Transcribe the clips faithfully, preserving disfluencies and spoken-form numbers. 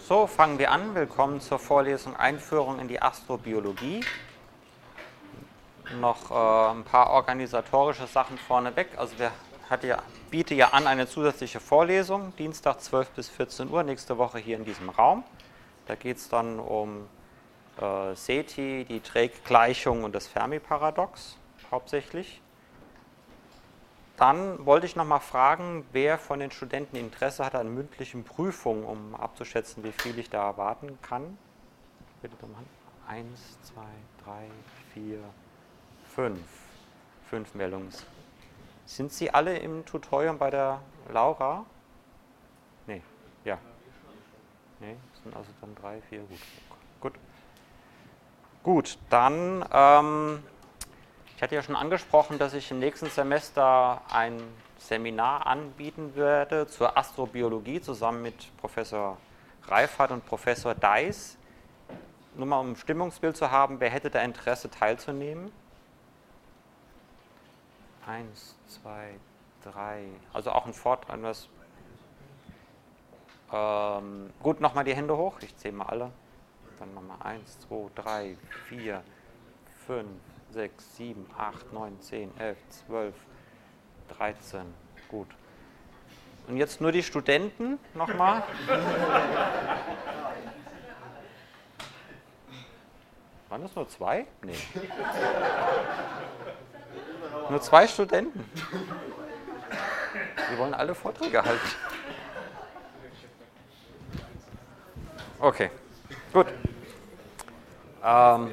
So, fangen wir an. Willkommen zur Vorlesung Einführung in die Astrobiologie. Noch äh, ein paar organisatorische Sachen vorneweg. Also wir hatte ja, biete ja an eine zusätzliche Vorlesung, Dienstag zwölf bis vierzehn Uhr, nächste Woche hier in diesem Raum. Da geht es dann um äh, SETI, die Drake-Gleichung und das Fermi-Paradox hauptsächlich. Dann wollte ich noch mal fragen, wer von den Studenten Interesse hat an mündlichen Prüfungen, um abzuschätzen, wie viel ich da erwarten kann. Bitte um Hand. Eins, zwei, drei, vier, fünf. Fünf Meldungen. Sind Sie alle im Tutorium bei der Laura? Nee, ja. Nee, das sind also dann drei, vier, gut. Gut, gut dann... Ähm, Ich hatte ja schon angesprochen, dass ich im nächsten Semester ein Seminar anbieten werde zur Astrobiologie zusammen mit Professor Reifhardt und Professor Deiß. Nur mal um ein Stimmungsbild zu haben, wer hätte da Interesse teilzunehmen? Eins, zwei, drei, also auch ein Vortrag. Ähm, gut, nochmal die Hände hoch, ich zähle mal alle. Dann nochmal eins, zwei, drei, vier, fünf, sechs, sieben, acht, neun, zehn, elf, zwölf, dreizehn. Gut. Und jetzt nur die Studenten nochmal. Waren das nur zwei? Nee. Nur zwei Studenten. Die wollen alle Vorträge halten. Okay, gut. Ähm,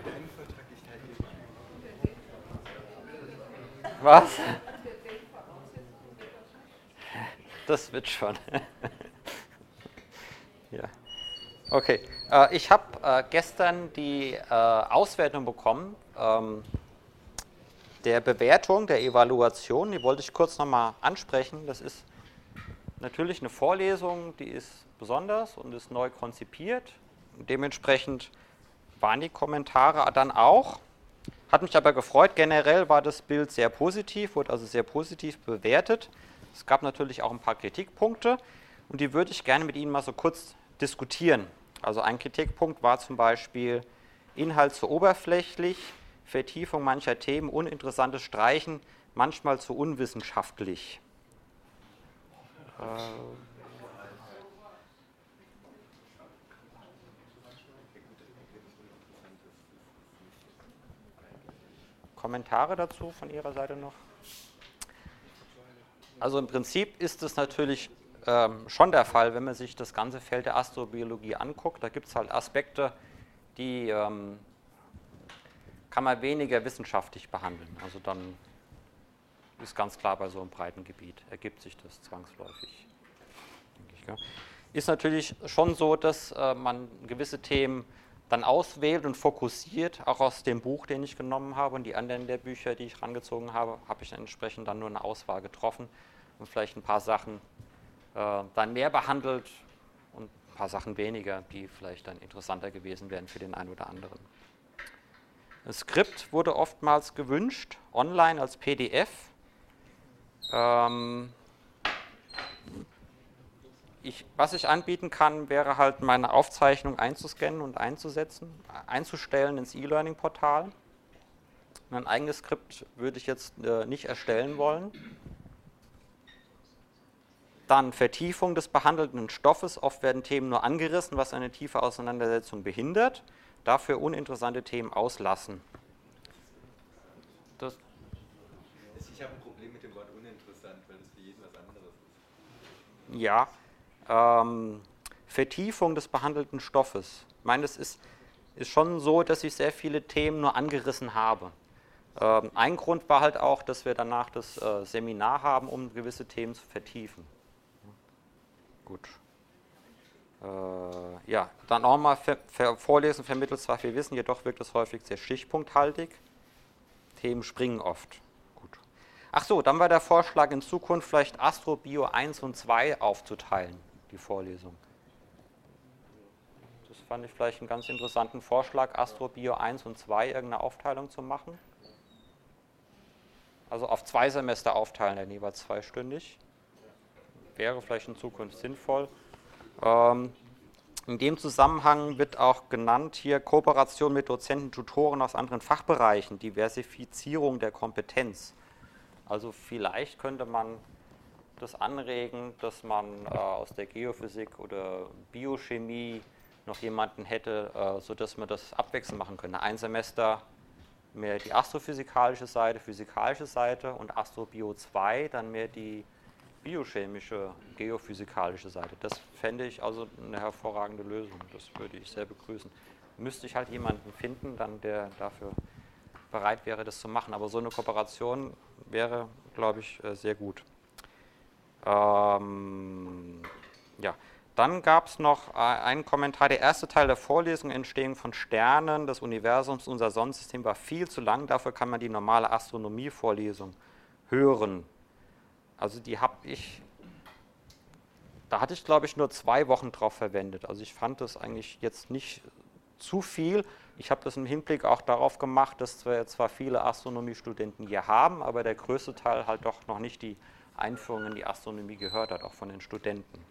Was? Das wird schon. Ja. Okay. Äh, ich habe äh, gestern die äh, Auswertung bekommen ähm, der Bewertung, der Evaluation. Die wollte ich kurz nochmal ansprechen. Das ist natürlich eine Vorlesung, die ist besonders und ist neu konzipiert. Dementsprechend waren die Kommentare dann auch. Hat mich aber gefreut, generell war das Bild sehr positiv, wurde also sehr positiv bewertet. Es gab natürlich auch ein paar Kritikpunkte und die würde ich gerne mit Ihnen mal so kurz diskutieren. Also ein Kritikpunkt war zum Beispiel Inhalt zu oberflächlich, Vertiefung mancher Themen, uninteressantes Streichen, manchmal zu unwissenschaftlich. Äh, Kommentare dazu von Ihrer Seite noch? Also im Prinzip ist es natürlich ähm, schon der Fall, wenn man sich das ganze Feld der Astrobiologie anguckt. Da gibt es halt Aspekte, die ähm, kann man weniger wissenschaftlich behandeln. Also dann ist ganz klar, bei so einem breiten Gebiet ergibt sich das zwangsläufig. Denke ich, ja. Ist natürlich schon so, dass äh, man gewisse Themen dann auswählt und fokussiert, auch aus dem Buch, den ich genommen habe und die anderen der Bücher, die ich rangezogen habe, habe ich entsprechend dann nur eine Auswahl getroffen und vielleicht ein paar Sachen äh, dann mehr behandelt und ein paar Sachen weniger, die vielleicht dann interessanter gewesen wären für den einen oder anderen. Das Skript wurde oftmals gewünscht, online als P D F. Ähm, Ich, was ich anbieten kann, wäre halt meine Aufzeichnung einzuscannen und einzusetzen, einzustellen ins E-Learning-Portal. Ein eigenes Skript würde ich jetzt äh, nicht erstellen wollen. Dann Vertiefung des behandelten Stoffes. Oft werden Themen nur angerissen, was eine tiefe Auseinandersetzung behindert. Dafür uninteressante Themen auslassen. Das ich habe ein Problem mit dem Wort uninteressant, weil das für jeden was anderes ist. Ja. Ähm, Vertiefung des behandelten Stoffes. Ich meine, es ist, ist schon so, dass ich sehr viele Themen nur angerissen habe. Ähm, ein Grund war halt auch, dass wir danach das äh, Seminar haben, um gewisse Themen zu vertiefen. Gut. Äh, ja, dann auch mal ver ver Vorlesen vermittelt zwar viel Wissen, jedoch wirkt es häufig sehr stichpunkthaltig. Themen springen oft. Ach so, dann war der Vorschlag, in Zukunft vielleicht Astrobio eins und zwei aufzuteilen, die Vorlesung. Das fand ich vielleicht einen ganz interessanten Vorschlag, Astrobio eins und zwei irgendeine Aufteilung zu machen. Also auf zwei Semester aufteilen, dann jeweils zweistündig. Wäre vielleicht in Zukunft sinnvoll. Ähm, In dem Zusammenhang wird auch genannt hier Kooperation mit Dozenten, Tutoren aus anderen Fachbereichen, Diversifizierung der Kompetenz. Also vielleicht könnte man das anregen, dass man äh, aus der Geophysik oder Biochemie noch jemanden hätte, äh, sodass man das abwechselnd machen könnte. Ein Semester mehr die astrophysikalische Seite, physikalische Seite und Astrobio zwei dann mehr die biochemische, geophysikalische Seite. Das fände ich also eine hervorragende Lösung. Das würde ich sehr begrüßen. Müsste ich halt jemanden finden, dann der dafür bereit wäre, das zu machen. Aber so eine Kooperation wäre, glaube ich, sehr gut. Ähm, ja. Dann gab es noch einen Kommentar. Der erste Teil der Vorlesung, Entstehung von Sternen, des Universums, unser Sonnensystem, war viel zu lang. Dafür kann man die normale Astronomie-Vorlesung hören. Also die habe ich, da hatte ich glaube ich nur zwei Wochen drauf verwendet. Also ich fand das eigentlich jetzt nicht zu viel. Ich habe das im Hinblick auch darauf gemacht, dass wir zwar viele Astronomiestudenten hier haben, aber der größte Teil halt doch noch nicht die Einführung in die Astronomie gehört hat, auch von den Studenten.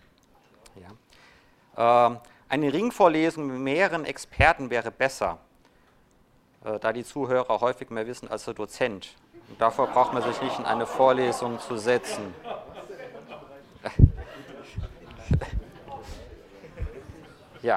Ja. Ähm, eine Ringvorlesung mit mehreren Experten wäre besser, äh, da die Zuhörer häufig mehr wissen als der Dozent. Und davor braucht man sich nicht in eine Vorlesung zu setzen. Ja.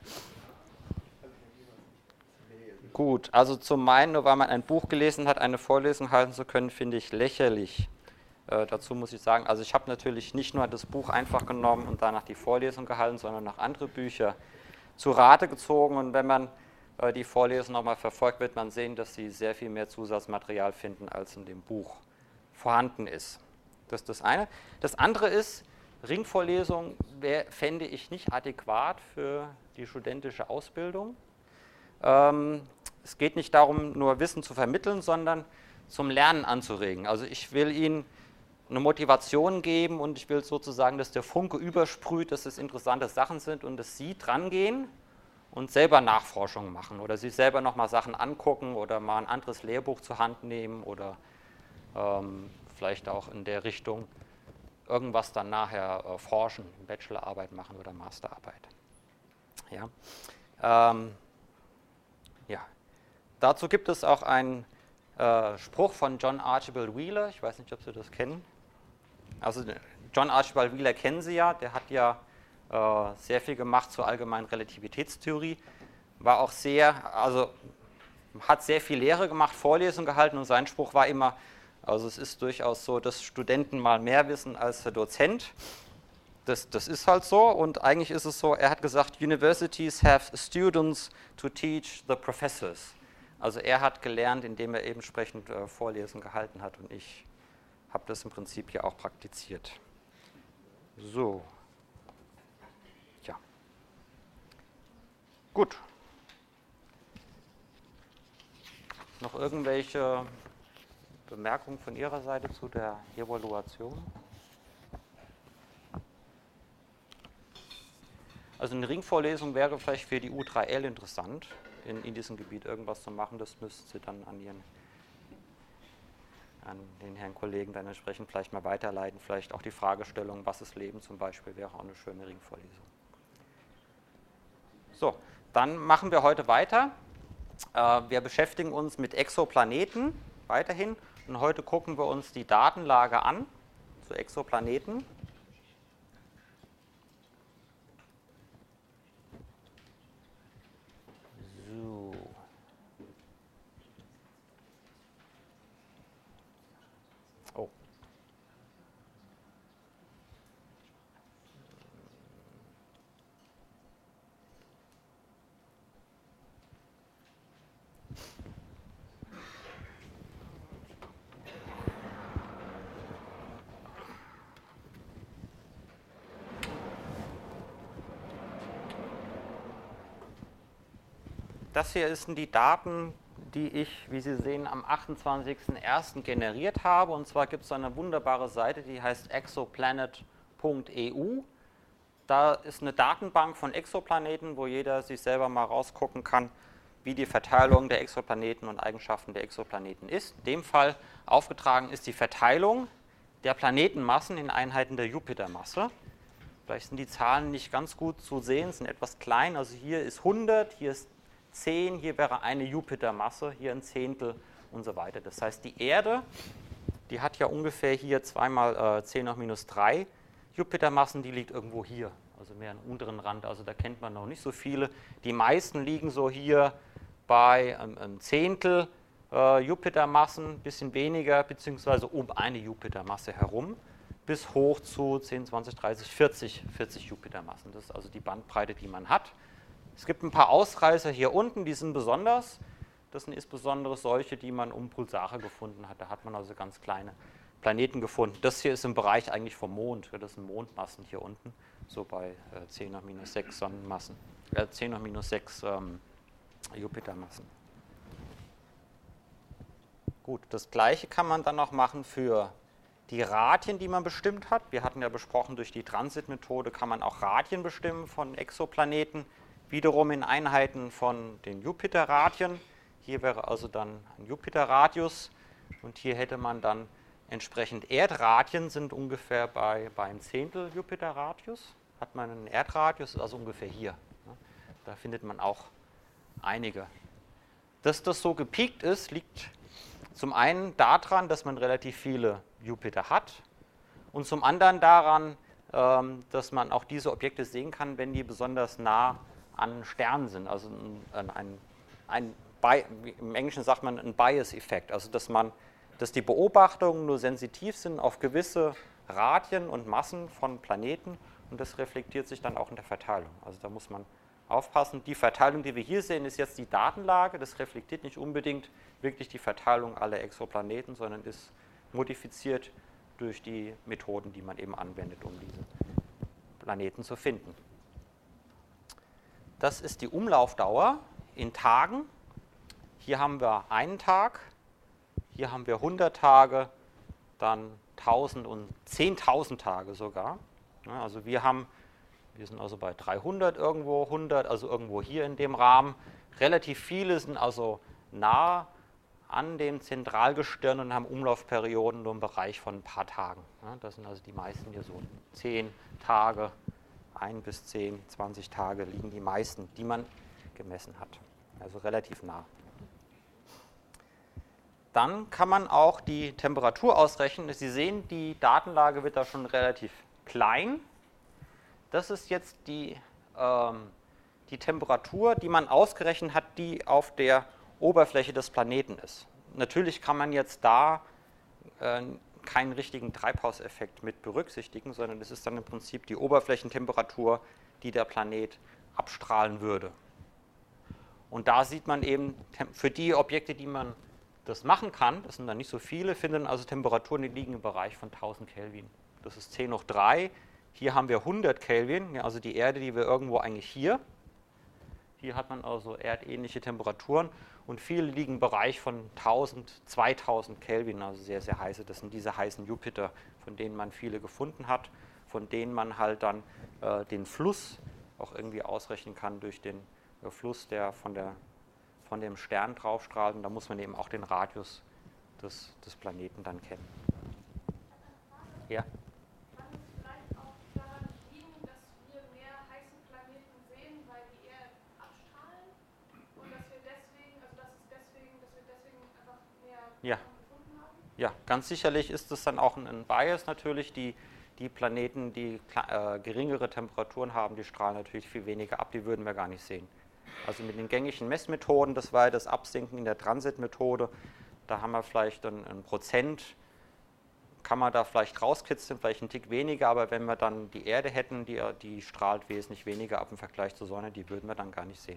Gut, also zum einen, nur weil man ein Buch gelesen hat, eine Vorlesung halten zu können, finde ich lächerlich. Äh, dazu muss ich sagen, also ich habe natürlich nicht nur das Buch einfach genommen und danach die Vorlesung gehalten, sondern noch andere Bücher zu Rate gezogen. Und wenn man äh, die Vorlesung nochmal verfolgt, wird man sehen, dass sie sehr viel mehr Zusatzmaterial finden, als in dem Buch vorhanden ist. Das ist das eine. Das andere ist, Ringvorlesung wär, fände ich nicht adäquat für die studentische Ausbildung. Ähm, es geht nicht darum, nur Wissen zu vermitteln, sondern zum Lernen anzuregen. Also ich will Ihnen eine Motivation geben und ich will sozusagen, dass der Funke übersprüht, dass es interessante Sachen sind und dass Sie drangehen und selber Nachforschungen machen oder sich selber nochmal Sachen angucken oder mal ein anderes Lehrbuch zur Hand nehmen oder ähm, vielleicht auch in der Richtung irgendwas dann nachher äh, forschen, Bachelorarbeit machen oder Masterarbeit. Ja. Ähm, ja. Dazu gibt es auch einen äh, Spruch von John Archibald Wheeler, ich weiß nicht, ob Sie das kennen. Also John Archibald Wheeler kennen Sie ja, der hat ja äh, sehr viel gemacht zur allgemeinen Relativitätstheorie, war auch sehr, also hat sehr viel Lehre gemacht, Vorlesungen gehalten und sein Spruch war immer, also es ist durchaus so, dass Studenten mal mehr wissen als der Dozent. Das, das ist halt so und eigentlich ist es so, er hat gesagt, Universities have students to teach the professors. Also er hat gelernt, indem er eben entsprechend äh, Vorlesungen gehalten hat und ich habe das im Prinzip hier auch praktiziert. So. Ja. Gut. Noch irgendwelche Bemerkungen von Ihrer Seite zu der Evaluation? Also eine Ringvorlesung wäre vielleicht für die U drei L interessant, in, in diesem Gebiet irgendwas zu machen. Das müssten Sie dann an, Ihren, an den Herrn Kollegen dann entsprechend vielleicht mal weiterleiten. Vielleicht auch die Fragestellung, was ist Leben zum Beispiel, wäre auch eine schöne Ringvorlesung. So, dann machen wir heute weiter. Äh, wir beschäftigen uns mit Exoplaneten weiterhin. Und heute gucken wir uns die Datenlage an zu Exoplaneten. So. Oh. Das hier sind die Daten, die ich, wie Sie sehen, am achtundzwanzigsten ersten generiert habe. Und zwar gibt es eine wunderbare Seite, die heißt exoplanet punkt e u. Da ist eine Datenbank von Exoplaneten, wo jeder sich selber mal rausgucken kann, wie die Verteilung der Exoplaneten und Eigenschaften der Exoplaneten ist. In dem Fall aufgetragen ist die Verteilung der Planetenmassen in Einheiten der Jupitermasse. Vielleicht sind die Zahlen nicht ganz gut zu sehen, sind etwas klein. Also hier ist hundert, hier ist zehn, hier wäre eine Jupitermasse, hier ein Zehntel und so weiter. Das heißt, die Erde, die hat ja ungefähr hier zwei mal äh, zehn hoch minus drei Jupitermassen, die liegt irgendwo hier, also mehr am unteren Rand. Also da kennt man noch nicht so viele. Die meisten liegen so hier bei ähm, einem Zehntel äh, Jupitermassen, ein bisschen weniger, beziehungsweise um eine Jupitermasse herum, bis hoch zu zehn, zwanzig, dreißig, vierzig, vierzig Jupitermassen. Das ist also die Bandbreite, die man hat. Es gibt ein paar Ausreißer hier unten, die sind besonders. Das sind insbesondere solche, die man um Pulsare gefunden hat. Da hat man also ganz kleine Planeten gefunden. Das hier ist im Bereich eigentlich vom Mond. Das sind Mondmassen hier unten, so bei äh, zehn hoch minus sechs Sonnenmassen, äh, zehn hoch minus sechs ähm, Jupitermassen. Gut, das Gleiche kann man dann noch machen für die Radien, die man bestimmt hat. Wir hatten ja besprochen, durch die Transitmethode kann man auch Radien bestimmen von Exoplaneten, wiederum in Einheiten von den Jupiterradien. Hier wäre also dann ein Jupiterradius und hier hätte man dann entsprechend Erdradien, sind ungefähr bei, bei einem Zehntel Jupiterradius. Hat man einen Erdradius, also ungefähr hier. Da findet man auch einige. Dass das so gepiekt ist, liegt zum einen daran, dass man relativ viele Jupiter hat und zum anderen daran, dass man auch diese Objekte sehen kann, wenn die besonders nah an Sternen sind. Also ein, ein, ein im Englischen sagt man ein Bias-Effekt, also dass, man, dass die Beobachtungen nur sensitiv sind auf gewisse Radien und Massen von Planeten und das reflektiert sich dann auch in der Verteilung. Also da muss man aufpassen. Die Verteilung, die wir hier sehen, ist jetzt die Datenlage. Das reflektiert nicht unbedingt wirklich die Verteilung aller Exoplaneten, sondern ist modifiziert durch die Methoden, die man eben anwendet, um diese Planeten zu finden. Das ist die Umlaufdauer in Tagen. Hier haben wir einen Tag, hier haben wir hundert Tage, dann tausend und zehntausend Tage sogar. Ja, also wir haben, wir sind also bei dreihundert irgendwo, hundert, also irgendwo hier in dem Rahmen. Relativ viele sind also nah an dem Zentralgestirn und haben Umlaufperioden nur im Bereich von ein paar Tagen. Ja, das sind also die meisten hier so zehn Tage, ein bis zehn, zwanzig Tage liegen die meisten, die man gemessen hat. Also relativ nah. Dann kann man auch die Temperatur ausrechnen. Sie sehen, die Datenlage wird da schon relativ klein. Das ist jetzt die, ähm, die Temperatur, die man ausgerechnet hat, die auf der Oberfläche des Planeten ist. Natürlich kann man jetzt da äh, keinen richtigen Treibhauseffekt mit berücksichtigen, sondern es ist dann im Prinzip die Oberflächentemperatur, die der Planet abstrahlen würde. Und da sieht man eben, für die Objekte, die man das machen kann, das sind dann nicht so viele, finden also Temperaturen, die liegen im Bereich von tausend Kelvin. Das ist zehn hoch drei. Hier haben wir hundert Kelvin, also die Erde, die wir irgendwo eigentlich hier. Hier hat man also erdähnliche Temperaturen und viele liegen im Bereich von tausend, zweitausend Kelvin, also sehr, sehr heiße. Das sind diese heißen Jupiter, von denen man viele gefunden hat, von denen man halt dann äh, den Fluss auch irgendwie ausrechnen kann durch den äh, Fluss, der von, der von dem Stern draufstrahlt. Und da muss man eben auch den Radius des, des Planeten dann kennen. Ja? Ja. Ja, ganz sicherlich ist es dann auch ein Bias natürlich. Die, die Planeten, die äh, geringere Temperaturen haben, die strahlen natürlich viel weniger ab, die würden wir gar nicht sehen. Also mit den gängigen Messmethoden, das war ja das Absinken in der Transitmethode, da haben wir vielleicht ein, ein Prozent, kann man da vielleicht rauskitzeln, vielleicht ein Tick weniger, aber wenn wir dann die Erde hätten, die, die strahlt wesentlich weniger ab im Vergleich zur Sonne, die würden wir dann gar nicht sehen.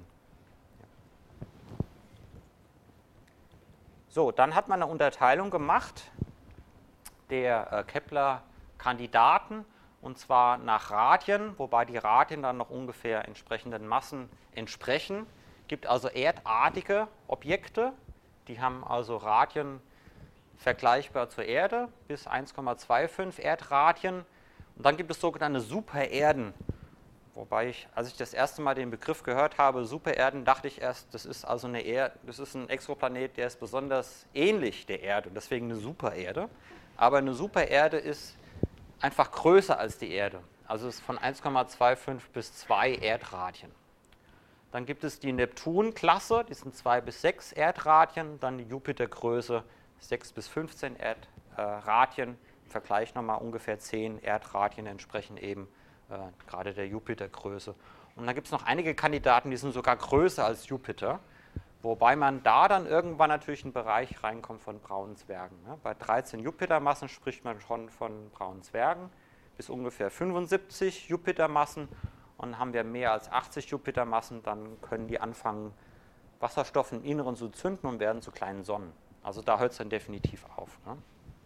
So, dann hat man eine Unterteilung gemacht der äh, Kepler-Kandidaten und zwar nach Radien, wobei die Radien dann noch ungefähr entsprechenden Massen entsprechen. Es gibt also erdartige Objekte, die haben also Radien vergleichbar zur Erde bis eins Komma fünfundzwanzig Erdradien und dann gibt es sogenannte Supererden. Wobei ich, als ich das erste Mal den Begriff gehört habe, Supererden, dachte ich erst, das ist also eine Erde, das ist ein Exoplanet, der ist besonders ähnlich der Erde und deswegen eine Supererde. Aber eine Supererde ist einfach größer als die Erde. Also es ist von eins Komma fünfundzwanzig bis zwei Erdradien. Dann gibt es die Neptun-Klasse, die sind zwei bis sechs Erdradien. Dann die Jupiter-Größe sechs bis fünfzehn Erdradien. Im Vergleich nochmal ungefähr zehn Erdradien entsprechen eben äh, gerade der Jupiter-Größe. Und dann gibt es noch einige Kandidaten, die sind sogar größer als Jupiter. Wobei man da dann irgendwann natürlich in einen Bereich reinkommt von braunen Zwergen. Ne? Bei dreizehn Jupitermassen spricht man schon von braunen Zwergen. Bis ungefähr fünfundsiebzig Jupitermassen. Und haben wir mehr als achtzig Jupitermassen, dann können die anfangen, Wasserstoff im Inneren zu zünden und werden zu kleinen Sonnen. Also da hört es dann definitiv auf. Ne?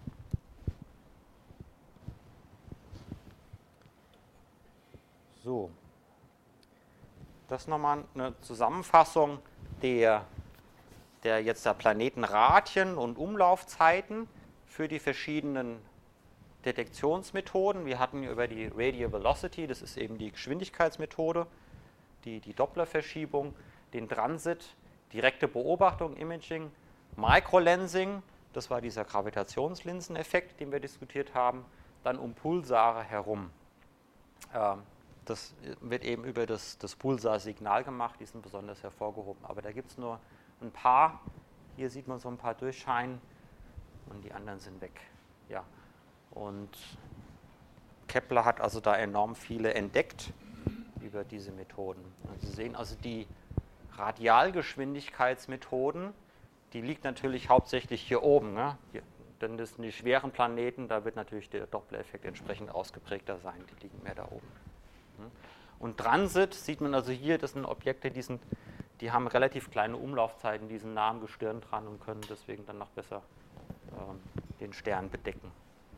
So. Das ist nochmal eine Zusammenfassung der, der jetzt der Planetenradien und Umlaufzeiten für die verschiedenen Detektionsmethoden. Wir hatten über die Radial Velocity, das ist eben die Geschwindigkeitsmethode, die, die Dopplerverschiebung, den Transit, direkte Beobachtung, Imaging, Microlensing, das war dieser Gravitationslinseneffekt, den wir diskutiert haben, dann um Pulsare herum. Ähm, das wird eben über das, das Pulsarsignal gemacht, die sind besonders hervorgehoben, aber da gibt es nur ein paar, hier sieht man so ein paar durchscheinen und die anderen sind weg. Ja. Und Kepler hat also da enorm viele entdeckt über diese Methoden. Und Sie sehen also die Radialgeschwindigkeitsmethoden, die liegt natürlich hauptsächlich hier oben. Ne? Hier, denn das sind die schweren Planeten, da wird natürlich der Doppler-Effekt entsprechend ausgeprägter sein, die liegen mehr da oben. Und Transit sieht man also hier, das sind Objekte, die, sind, die haben relativ kleine Umlaufzeiten, die sind nah am Gestirn dran und können deswegen dann noch besser ähm, den Stern bedecken.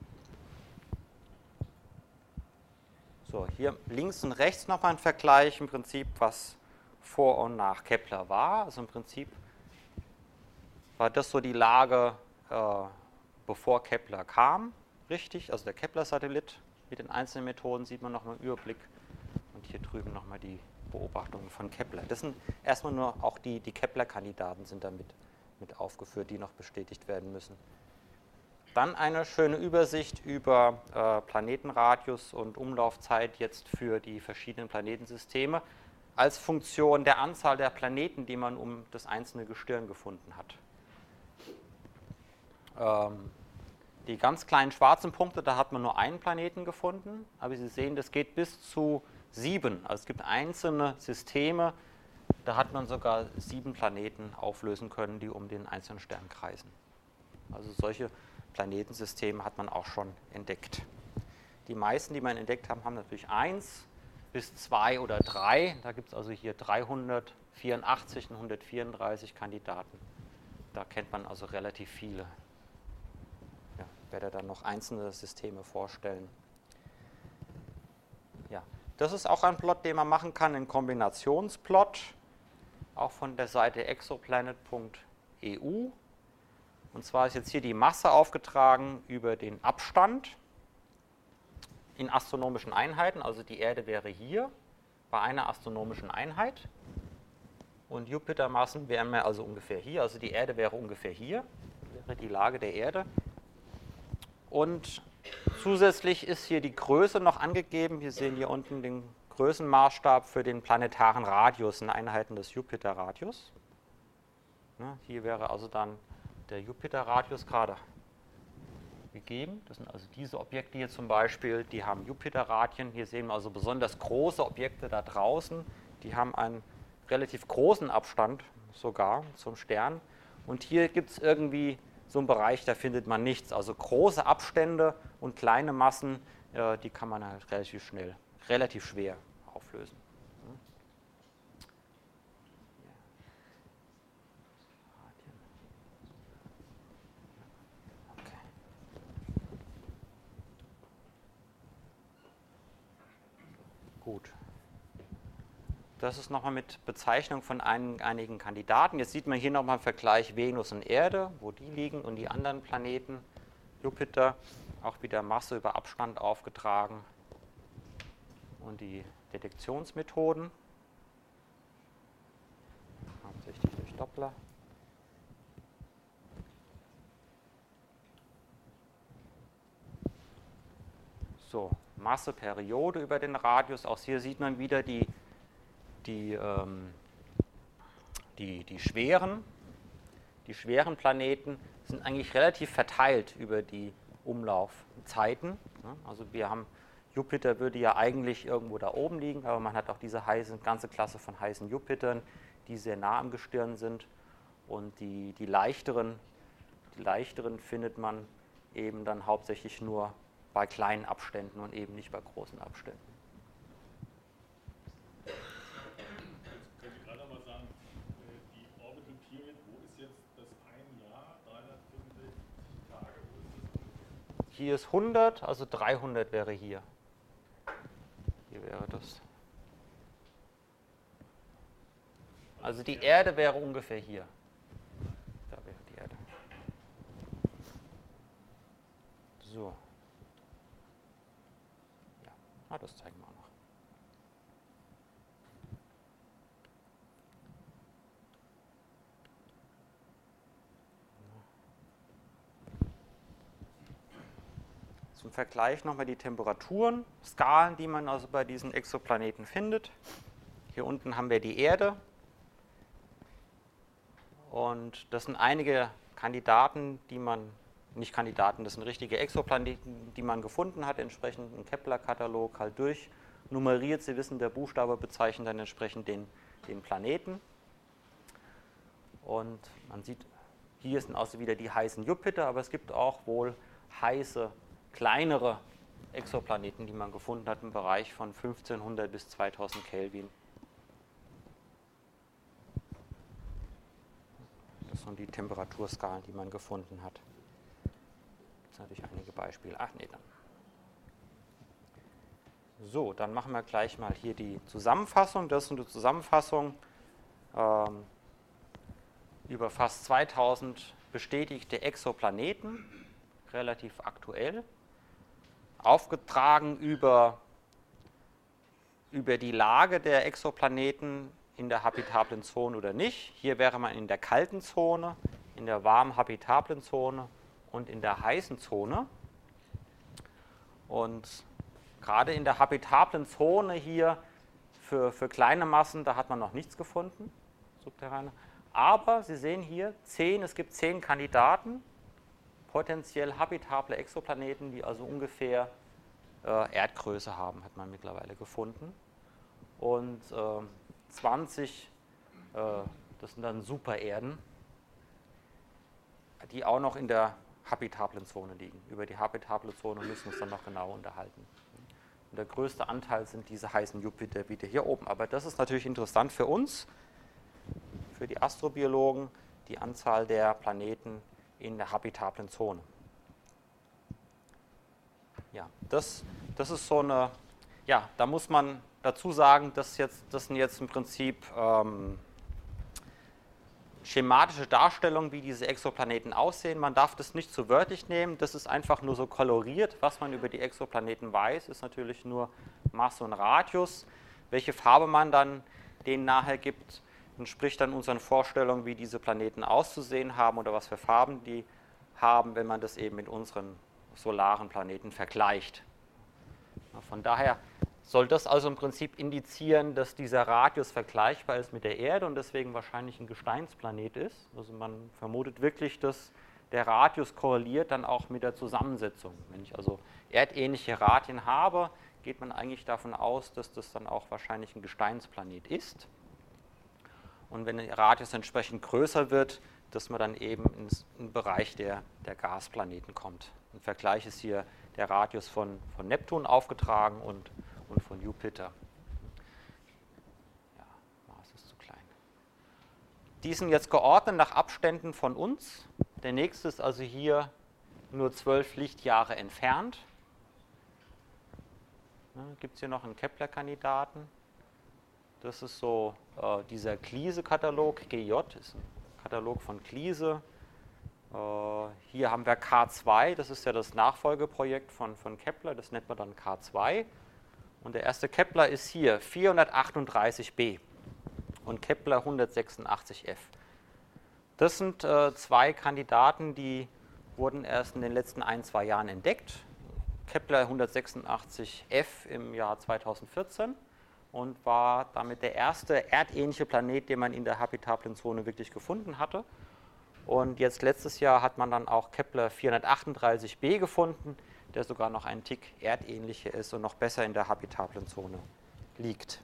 So, hier links und rechts nochmal ein Vergleich, im Prinzip, was vor und nach Kepler war. Also im Prinzip war das so die Lage, äh, bevor Kepler kam, richtig. Also der Kepler-Satellit mit den einzelnen Methoden sieht man nochmal im Überblick. Und hier drüben nochmal die Beobachtungen von Kepler. Das sind erstmal nur auch die, die Kepler-Kandidaten sind damit mit aufgeführt, die noch bestätigt werden müssen. Dann eine schöne Übersicht über äh, Planetenradius und Umlaufzeit jetzt für die verschiedenen Planetensysteme als Funktion der Anzahl der Planeten, die man um das einzelne Gestirn gefunden hat. Ähm, die ganz kleinen schwarzen Punkte, da hat man nur einen Planeten gefunden, aber Sie sehen, das geht bis zu sieben. Also es gibt einzelne Systeme, da hat man sogar sieben Planeten auflösen können, die um den einzelnen Stern kreisen. Also solche Planetensysteme hat man auch schon entdeckt. Die meisten, die man entdeckt haben, haben natürlich eins bis zwei oder drei. Da gibt es also hier dreihundertvierundachtzig und hundertvierunddreißig Kandidaten. Da kennt man also relativ viele. Ja, ich werde dann noch einzelne Systeme vorstellen. Ja, das ist auch ein Plot, den man machen kann, ein Kombinationsplot, auch von der Seite exoplanet punkt e u. Und zwar ist jetzt hier die Masse aufgetragen über den Abstand in astronomischen Einheiten. Also die Erde wäre hier bei einer astronomischen Einheit. Und Jupitermassen wären wir also ungefähr hier. Also die Erde wäre ungefähr hier, wäre die Lage der Erde. Und zusätzlich ist hier die Größe noch angegeben. Wir sehen hier unten den Größenmaßstab für den planetaren Radius in Einheiten des Jupiterradius. Hier wäre also dann der Jupiterradius gerade gegeben. Das sind also diese Objekte hier zum Beispiel, die haben Jupiterradien. Hier sehen wir also besonders große Objekte da draußen. Die haben einen relativ großen Abstand sogar zum Stern. Und hier gibt es irgendwie so einen Bereich, da findet man nichts. Also große Abstände und kleine Massen, äh, die kann man halt relativ schnell, relativ schwer auflösen. Gut. Das ist nochmal mit Bezeichnung von ein, einigen Kandidaten. Jetzt sieht man hier nochmal einen Vergleich Venus und Erde, wo die liegen und die anderen Planeten. Jupiter, auch wieder Masse über Abstand aufgetragen. Und die Detektionsmethoden, hauptsächlich durch Doppler. So, Masse, Periode über den Radius. Auch hier sieht man wieder die, die, ähm, die, die schweren. Die schweren Planeten sind eigentlich relativ verteilt über die Umlaufzeiten. Also wir haben, Jupiter würde ja eigentlich irgendwo da oben liegen, aber man hat auch diese heiße, ganze Klasse von heißen Jupitern, die sehr nah am Gestirn sind. Und die, die, leichteren, die leichteren findet man eben dann hauptsächlich nur bei kleinen Abständen und eben nicht bei großen Abständen. Könnt ihr gerade mal sagen, die Orbital Period, wo ist jetzt das ein Jahr, dreihundertfünfundsechzig Tage, wo ist das? Hier ist hundert, also dreihundert wäre hier. Hier wäre das. Also die Erde wäre ungefähr hier. Da wäre die Erde. So. Ja, ah, das zeigen wir auch noch. Zum Vergleich nochmal die Temperaturen, Skalen, die man also bei diesen Exoplaneten findet. Hier unten haben wir die Erde. Und das sind einige Kandidaten, die man, nicht Kandidaten, das sind richtige Exoplaneten, die man gefunden hat, entsprechend im Kepler-Katalog halt durchnummeriert. Sie wissen, der Buchstabe bezeichnet dann entsprechend den, den Planeten. Und man sieht, hier sind also wieder die heißen Jupiter, aber es gibt auch wohl heiße, kleinere Exoplaneten, die man gefunden hat im Bereich von fünfzehnhundert bis zweitausend Kelvin. Das sind die Temperaturskalen, die man gefunden hat. Jetzt natürlich einige Beispiele. Ach nee, dann. So, dann machen wir gleich mal hier die Zusammenfassung. Das ist eine Zusammenfassung ähm, über fast zweitausend bestätigte Exoplaneten, relativ aktuell, aufgetragen über, über die Lage der Exoplaneten in der habitablen Zone oder nicht. Hier wäre man in der kalten Zone, in der warmen habitablen Zone und in der heißen Zone. Und gerade in der habitablen Zone hier für, für kleine Massen, da hat man noch nichts gefunden, subterrane. Aber Sie sehen hier zehn, es gibt zehn Kandidaten, potenziell habitable Exoplaneten, die also ungefähr äh, Erdgröße haben, hat man mittlerweile gefunden. Und äh, zwanzig, äh, das sind dann Supererden, die auch noch in der habitablen Zone liegen. Über die habitable Zone müssen wir uns dann noch genau unterhalten. Und der größte Anteil sind diese heißen Jupiter wieder hier oben. Aber das ist natürlich interessant für uns, für die Astrobiologen, die Anzahl der Planeten in der habitablen Zone. Ja, das, das ist so eine, ja, da muss man dazu sagen, dass jetzt, das sind jetzt im Prinzip ähm, schematische Darstellungen, wie diese Exoplaneten aussehen. Man darf das nicht zu wörtlich nehmen, das ist einfach nur so koloriert. Was man über die Exoplaneten weiß, ist natürlich nur Masse und Radius. Welche Farbe man dann denen nachher gibt, entspricht dann unseren Vorstellungen, wie diese Planeten auszusehen haben oder was für Farben die haben, wenn man das eben mit unseren solaren Planeten vergleicht. Von daher soll das also im Prinzip indizieren, dass dieser Radius vergleichbar ist mit der Erde und deswegen wahrscheinlich ein Gesteinsplanet ist. Also man vermutet wirklich, dass der Radius korreliert dann auch mit der Zusammensetzung. Wenn ich also erdähnliche Radien habe, geht man eigentlich davon aus, dass das dann auch wahrscheinlich ein Gesteinsplanet ist. Und wenn der Radius entsprechend größer wird, dass man dann eben ins, in den Bereich der, der Gasplaneten kommt. Im Vergleich ist hier der Radius von, von Neptun aufgetragen und, und von Jupiter. Ja, Mars ist zu klein. Die sind jetzt geordnet nach Abständen von uns. Der nächste ist also hier nur zwölf Lichtjahre entfernt. Ja, gibt es hier noch einen Kepler-Kandidaten. Das ist so äh, dieser Gliese-Katalog, G J, ist ein Katalog von Gliese. Äh, hier haben wir K zwei, das ist ja das Nachfolgeprojekt von, von Kepler, das nennt man dann K zwei. Und der erste Kepler ist hier vierhundertachtunddreißig b und Kepler hundertsechsundachtzig f. Das sind äh, zwei Kandidaten, die wurden erst in den letzten ein, zwei Jahren entdeckt. Kepler hundertsechsundachtzig f im Jahr zweitausendvierzehn und war damit der erste erdähnliche Planet, den man in der habitablen Zone wirklich gefunden hatte. Und jetzt letztes Jahr hat man dann auch Kepler vierhundertachtunddreißig b gefunden, der sogar noch einen Tick erdähnlicher ist und noch besser in der habitablen Zone liegt.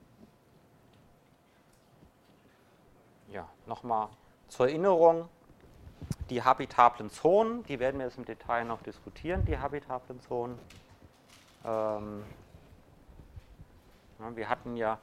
Ja, nochmal zur Erinnerung, die habitablen Zonen, die werden wir jetzt im Detail noch diskutieren, die habitablen Zonen. Ähm, ja, wir hatten ja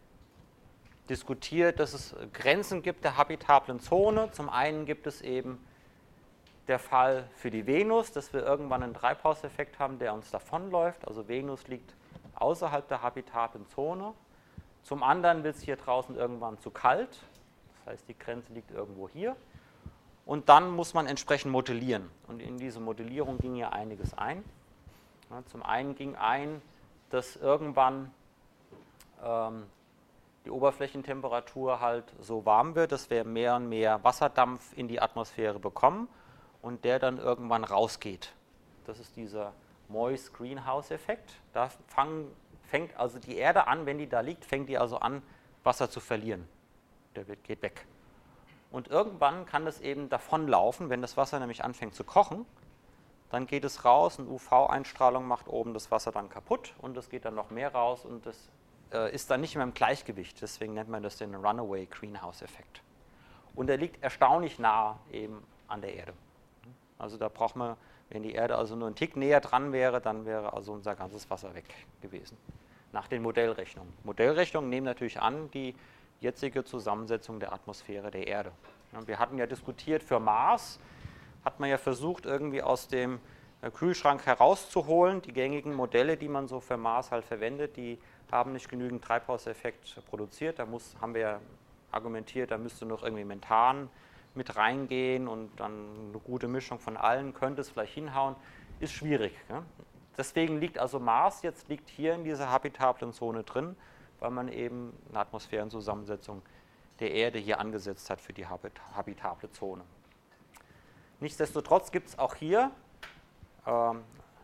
diskutiert, dass es Grenzen gibt der habitablen Zone. Zum einen gibt es eben der Fall für die Venus, dass wir irgendwann einen Treibhauseffekt haben, der uns davonläuft. Also Venus liegt außerhalb der habitablen Zone. Zum anderen wird es hier draußen irgendwann zu kalt. Das heißt, die Grenze liegt irgendwo hier. Und dann muss man entsprechend modellieren. Und in diese Modellierung ging ja einiges ein. Ja, zum einen ging ein, dass irgendwann ähm, die Oberflächentemperatur halt so warm wird, dass wir mehr und mehr Wasserdampf in die Atmosphäre bekommen und der dann irgendwann rausgeht. Das ist dieser Moist Greenhouse-Effekt. Da fang, fängt also die Erde an, wenn die da liegt, fängt die also an, Wasser zu verlieren. Der wird, geht weg. Und irgendwann kann das eben davonlaufen, wenn das Wasser nämlich anfängt zu kochen, dann geht es raus und U V-Einstrahlung macht oben das Wasser dann kaputt und es geht dann noch mehr raus und das äh, ist dann nicht mehr im Gleichgewicht. Deswegen nennt man das den Runaway Greenhouse-Effekt. Und der liegt erstaunlich nah eben an der Erde. Also da braucht man, wenn die Erde also nur einen Tick näher dran wäre, dann wäre also unser ganzes Wasser weg gewesen. Nach den Modellrechnungen. Modellrechnungen nehmen natürlich an, die jetzige Zusammensetzung der Atmosphäre der Erde. Wir hatten ja diskutiert, für Mars hat man ja versucht, irgendwie aus dem Kühlschrank herauszuholen. Die gängigen Modelle, die man so für Mars halt verwendet, die haben nicht genügend Treibhauseffekt produziert. Da muss, haben wir ja argumentiert, da müsste noch irgendwie Methan mit reingehen und dann eine gute Mischung von allen, könnte es vielleicht hinhauen. Ist schwierig. Ja? Deswegen liegt also Mars jetzt liegt hier in dieser habitablen Zone drin, weil man eben eine Atmosphärenzusammensetzung der Erde hier angesetzt hat für die habitable Zone. Nichtsdestotrotz gibt es auch hier ähm,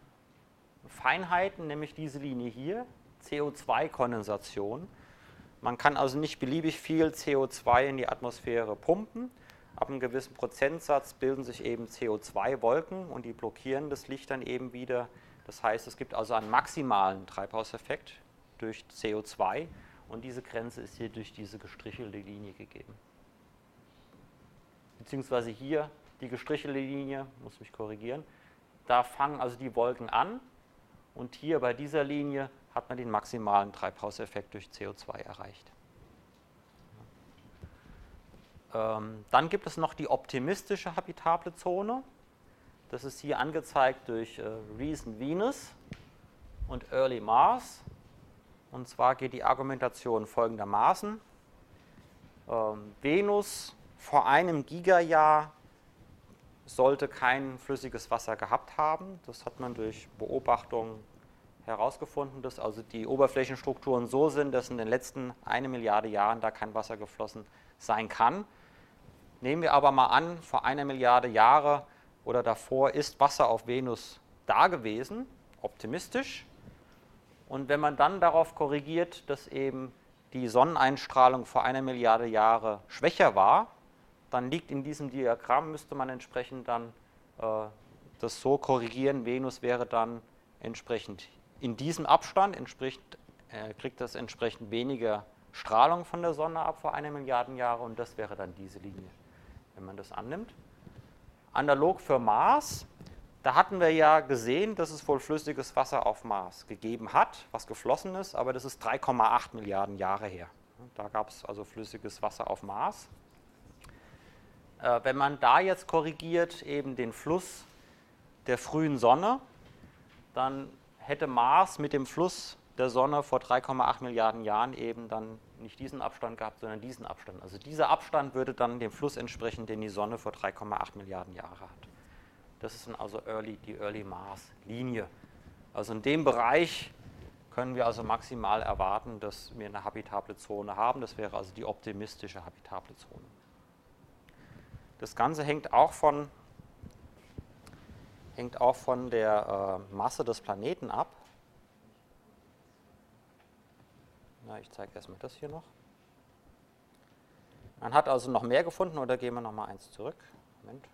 Feinheiten, nämlich diese Linie hier, C O zwei Kondensation. Man kann also nicht beliebig viel C O zwei in die Atmosphäre pumpen. Ab einem gewissen Prozentsatz bilden sich eben C O zwei Wolken und die blockieren das Licht dann eben wieder. Das heißt, es gibt also einen maximalen Treibhauseffekt durch C O zwei und diese Grenze ist hier durch diese gestrichelte Linie gegeben. Beziehungsweise hier die gestrichelte Linie, muss mich korrigieren, da fangen also die Wolken an und hier bei dieser Linie hat man den maximalen Treibhauseffekt durch C O zwei erreicht. Ähm, dann gibt es noch die optimistische habitable Zone. Das ist hier angezeigt durch äh, Recent Venus und Early Mars. Und zwar geht die Argumentation folgendermaßen. Ähm, Venus vor einem Gigajahr sollte kein flüssiges Wasser gehabt haben. Das hat man durch Beobachtung herausgefunden, dass also die Oberflächenstrukturen so sind, dass in den letzten eine Milliarde Jahren da kein Wasser geflossen sein kann. Nehmen wir aber mal an, vor einer Milliarde Jahre oder davor ist Wasser auf Venus da gewesen, optimistisch. Und wenn man dann darauf korrigiert, dass eben die Sonneneinstrahlung vor einer Milliarde Jahre schwächer war, dann liegt in diesem Diagramm, müsste man entsprechend dann äh, das so korrigieren, Venus wäre dann entsprechend in diesem Abstand, entspricht, äh, kriegt das entsprechend weniger Strahlung von der Sonne ab vor einer Milliarde Jahre und das wäre dann diese Linie, wenn man das annimmt. Analog für Mars, da hatten wir ja gesehen, dass es wohl flüssiges Wasser auf Mars gegeben hat, was geflossen ist, aber das ist drei Komma acht Milliarden Jahre her. Da gab es also flüssiges Wasser auf Mars. Äh, wenn man da jetzt korrigiert, eben den Fluss der frühen Sonne, dann hätte Mars mit dem Fluss der Sonne vor drei Komma acht Milliarden Jahren eben dann nicht diesen Abstand gehabt, sondern diesen Abstand. Also dieser Abstand würde dann dem Fluss entsprechen, den die Sonne vor drei Komma acht Milliarden Jahre hat. Das ist dann also Early, die Early Mars-Linie. Also in dem Bereich können wir also maximal erwarten, dass wir eine habitable Zone haben. Das wäre also die optimistische habitable Zone. Das Ganze hängt auch von hängt auch von der äh, Masse des Planeten ab. Na, ich zeige erstmal das hier noch. Man hat also noch mehr gefunden, oder gehen wir noch mal eins zurück. Moment.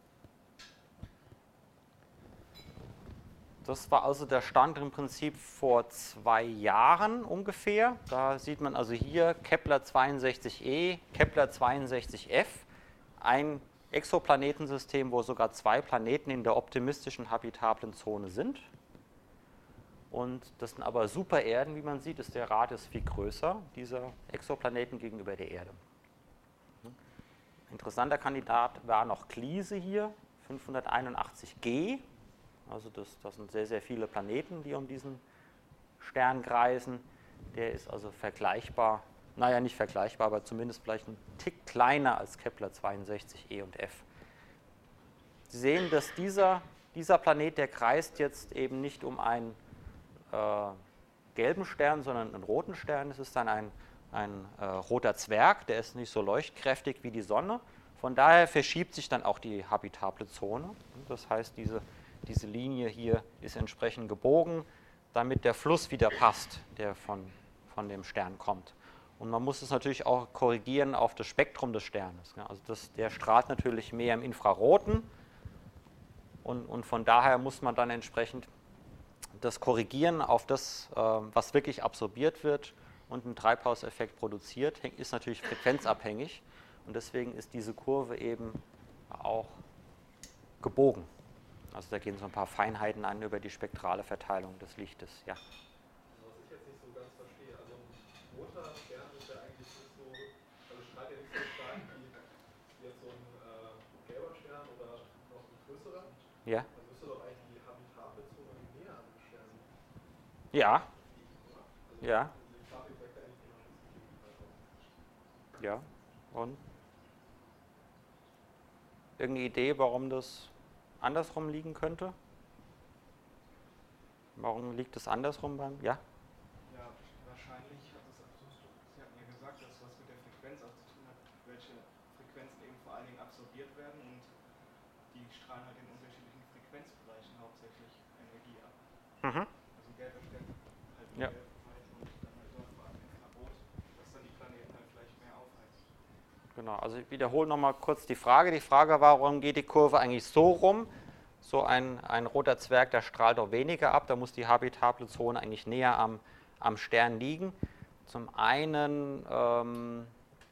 Das war also der Stand im Prinzip vor zwei Jahren ungefähr. Da sieht man also hier Kepler zweiundsechzig e, Kepler zweiundsechzig f, ein Exoplanetensystem, wo sogar zwei Planeten in der optimistischen habitablen Zone sind. Und das sind aber Supererden, wie man sieht, ist der Radius viel größer, dieser Exoplaneten gegenüber der Erde. Interessanter Kandidat war noch Gliese hier, fünfhunderteinundachtzig G. Also das, das sind sehr, sehr viele Planeten, die um diesen Stern kreisen. Der ist also vergleichbar, naja, nicht vergleichbar, aber zumindest vielleicht ein Tick kleiner als Kepler zweiundsechzig e und f. Sie sehen, dass dieser, dieser Planet, der kreist jetzt eben nicht um einen äh, gelben Stern, sondern einen roten Stern. Es ist dann ein, ein äh, roter Zwerg, der ist nicht so leuchtkräftig wie die Sonne. Von daher verschiebt sich dann auch die habitable Zone. Das heißt, diese Diese Linie hier ist entsprechend gebogen, damit der Fluss wieder passt, der von, von dem Stern kommt. Und man muss es natürlich auch korrigieren auf das Spektrum des Sternes. Also das, der strahlt natürlich mehr im Infraroten und, und von daher muss man dann entsprechend das korrigieren auf das, was wirklich absorbiert wird und einen Treibhauseffekt produziert, ist natürlich frequenzabhängig und deswegen ist diese Kurve eben auch gebogen. Also da gehen so ein paar Feinheiten an über die spektrale Verteilung des Lichtes. Ja. Was ich jetzt nicht so ganz verstehe, also ein roter Stern ist ja eigentlich nicht so, also strahlt ja nicht so stark wie jetzt so ein äh, gelber Stern oder noch ein größerer. Ja. Dann müsste doch eigentlich die habitable Zone näher an den Stern liegen. Ja. Also Ja. die Farbeffekte eigentlich genau das Gegenteil. Ja. Und? Irgendeine Idee, warum das andersrum liegen könnte? Warum liegt es andersrum beim? Ja? Ja, wahrscheinlich hat es, Sie hatten ja gesagt, dass was mit der Frequenz auch zu tun hat, welche Frequenzen eben vor allen Dingen absorbiert werden und die strahlen halt in unterschiedlichen Frequenzbereichen hauptsächlich Energie ab. Mhm. Also gelbe Sterne halt Ja. gelb halt und dann halt dort vor allem Infrarot, dass dann die Planeten halt vielleicht mehr aufheizen. Genau, also ich wiederhole nochmal kurz die Frage. Die Frage war, warum geht die Kurve eigentlich so rum? So ein, ein roter Zwerg, der strahlt doch weniger ab, da muss die habitable Zone eigentlich näher am, am Stern liegen. Zum einen ähm,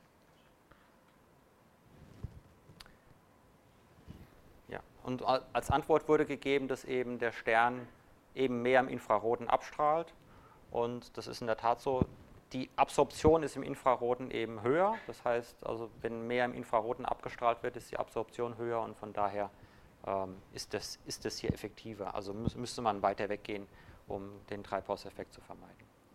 ja, und als Antwort wurde gegeben, dass eben der Stern eben mehr im Infraroten abstrahlt. Und das ist in der Tat so. Die Absorption ist im Infraroten eben höher, das heißt, also wenn mehr im Infraroten abgestrahlt wird, ist die Absorption höher und von daher ähm, ist, das, ist das hier effektiver. Also müß, müsste man weiter weggehen, um den Treibhauseffekt zu vermeiden.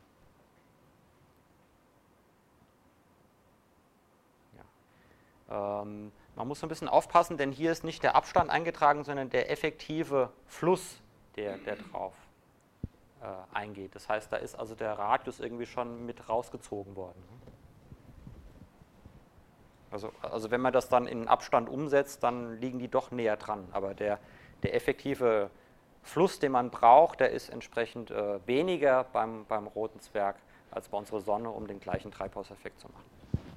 Ja. Ähm, man muss ein bisschen aufpassen, denn hier ist nicht der Abstand eingetragen, sondern der effektive Fluss, der, der drauf eingeht. Das heißt, da ist also der Radius irgendwie schon mit rausgezogen worden. Also, also wenn man das dann in Abstand umsetzt, dann liegen die doch näher dran. Aber der, der effektive Fluss, den man braucht, der ist entsprechend äh, weniger beim, beim roten Zwerg als bei unserer Sonne, um den gleichen Treibhauseffekt zu machen.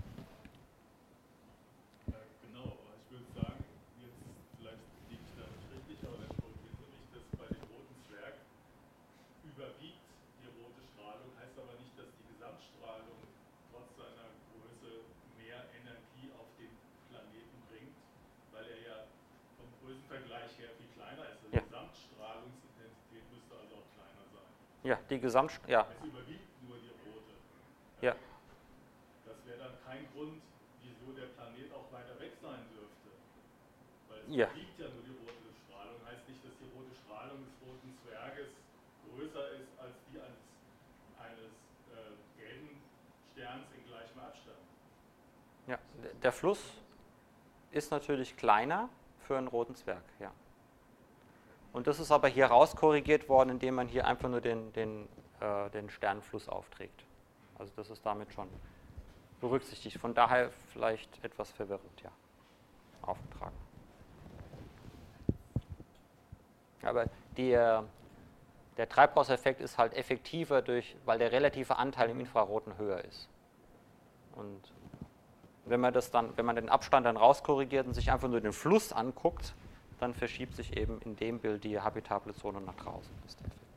Ja, genau, aber ich würde sagen, jetzt vielleicht liege ich da nicht richtig, aber dann korrigieren Sie mich, dass bei dem roten Zwerg überwiegt die rote Strahlung, heißt aber nicht, dass die Gesamtstrahlung trotz seiner Größe mehr Energie auf den Planeten bringt, weil er ja vom Größenvergleich her viel kleiner ist. Also Ja. die Gesamtstrahlungsintensität müsste also auch kleiner sein. Ja, die Gesamt... Ja. Es überwiegt nur die rote. Ja. Das wäre dann kein Grund, wieso der Planet auch weiter weg sein dürfte. Weil es Ja. überwiegt ja nur die rote Strahlung. Heißt nicht, dass die rote Strahlung des roten Zwerges größer ist als die eines, eines äh, gelben Sterns in gleichem Abstand. Ja, der Fluss ist natürlich kleiner für einen roten Zwerg, ja. Und das ist aber hier rauskorrigiert worden, indem man hier einfach nur den, den, äh, den Sternfluss aufträgt. Also das ist damit schon berücksichtigt. Von daher vielleicht etwas verwirrend, ja, aufgetragen. Aber die, der Treibhauseffekt ist halt effektiver, durch, weil der relative Anteil im Infraroten höher ist. Und wenn man, das dann, wenn man den Abstand dann rauskorrigiert und sich einfach nur den Fluss anguckt, dann verschiebt sich eben in dem Bild die habitable Zone nach draußen. Das ist der Effekt.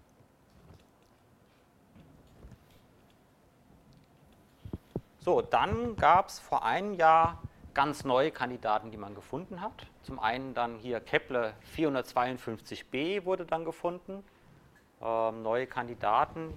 So, dann gab es vor einem Jahr ganz neue Kandidaten, die man gefunden hat. Zum einen dann hier Kepler vierhundertzweiundfünfzig b wurde dann gefunden. Ähm, neue Kandidaten.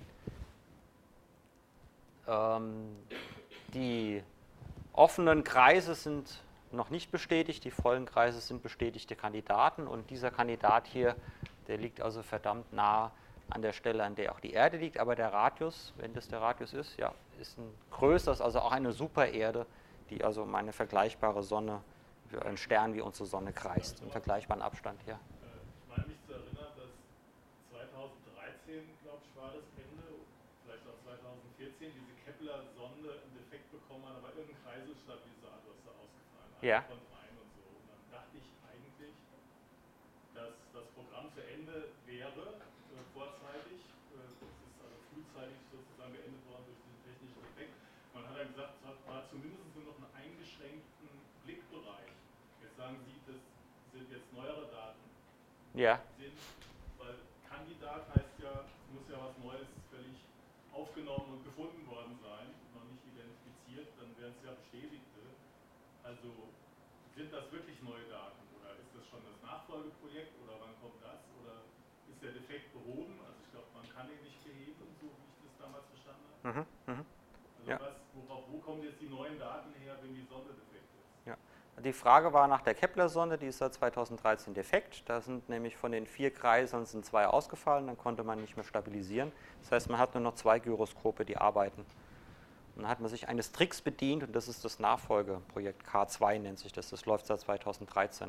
Ähm, die offenen Kreise sind noch nicht bestätigt, die vollen Kreise sind bestätigte Kandidaten. Und dieser Kandidat hier, der liegt also verdammt nah an der Stelle, an der auch die Erde liegt. Aber der Radius, wenn das der Radius ist, ja, ist ein größeres, also auch eine Supererde, die also um eine vergleichbare Sonne, ein Stern wie unsere Sonne kreist, im vergleichbaren Abstand hier. Ich meine mich zu erinnern, dass zweitausenddreizehn, glaube ich, war das Ende, vielleicht auch zweitausendvierzehn, diese Kepler-Sonde einen Defekt bekommen hat, aber irgendein Kreiselstabilisator ist da ausgefallen. Ja. Von rein und so. Und dann dachte ich eigentlich, dass das Programm zu Ende wäre, äh, vorzeitig. Äh, das ist also frühzeitig sozusagen beendet worden durch diesen technischen Defekt. Man hat dann gesagt, es war zumindest nur noch einen eingeschränkten Blickbereich. Jetzt sagen Sie, das sind jetzt neuere Daten. Ja. Sind, weil Kandidat heißt ja, es muss ja was Neues völlig aufgenommen und gefunden worden sein, noch nicht identifiziert, dann wären es ja Bestätigte. Also sind das wirklich neue Daten oder ist das schon das Nachfolgeprojekt oder wann kommt das? Oder ist der Defekt behoben? Also ich glaube, man kann den nicht beheben, so wie ich das damals verstanden habe. Mhm, mh. Also Ja. was, worauf, wo kommen jetzt die neuen Daten her, wenn die Sonde defekt ist? Ja. Die Frage war nach der Kepler-Sonde, die ist seit zweitausenddreizehn defekt. Da sind nämlich von den vier Kreiseln sind zwei ausgefallen, dann konnte man nicht mehr stabilisieren. Das heißt, man hat nur noch zwei Gyroskope, die arbeiten. Und dann hat man sich eines Tricks bedient und das ist das Nachfolgeprojekt, K zwei nennt sich das, das läuft seit zweitausenddreizehn.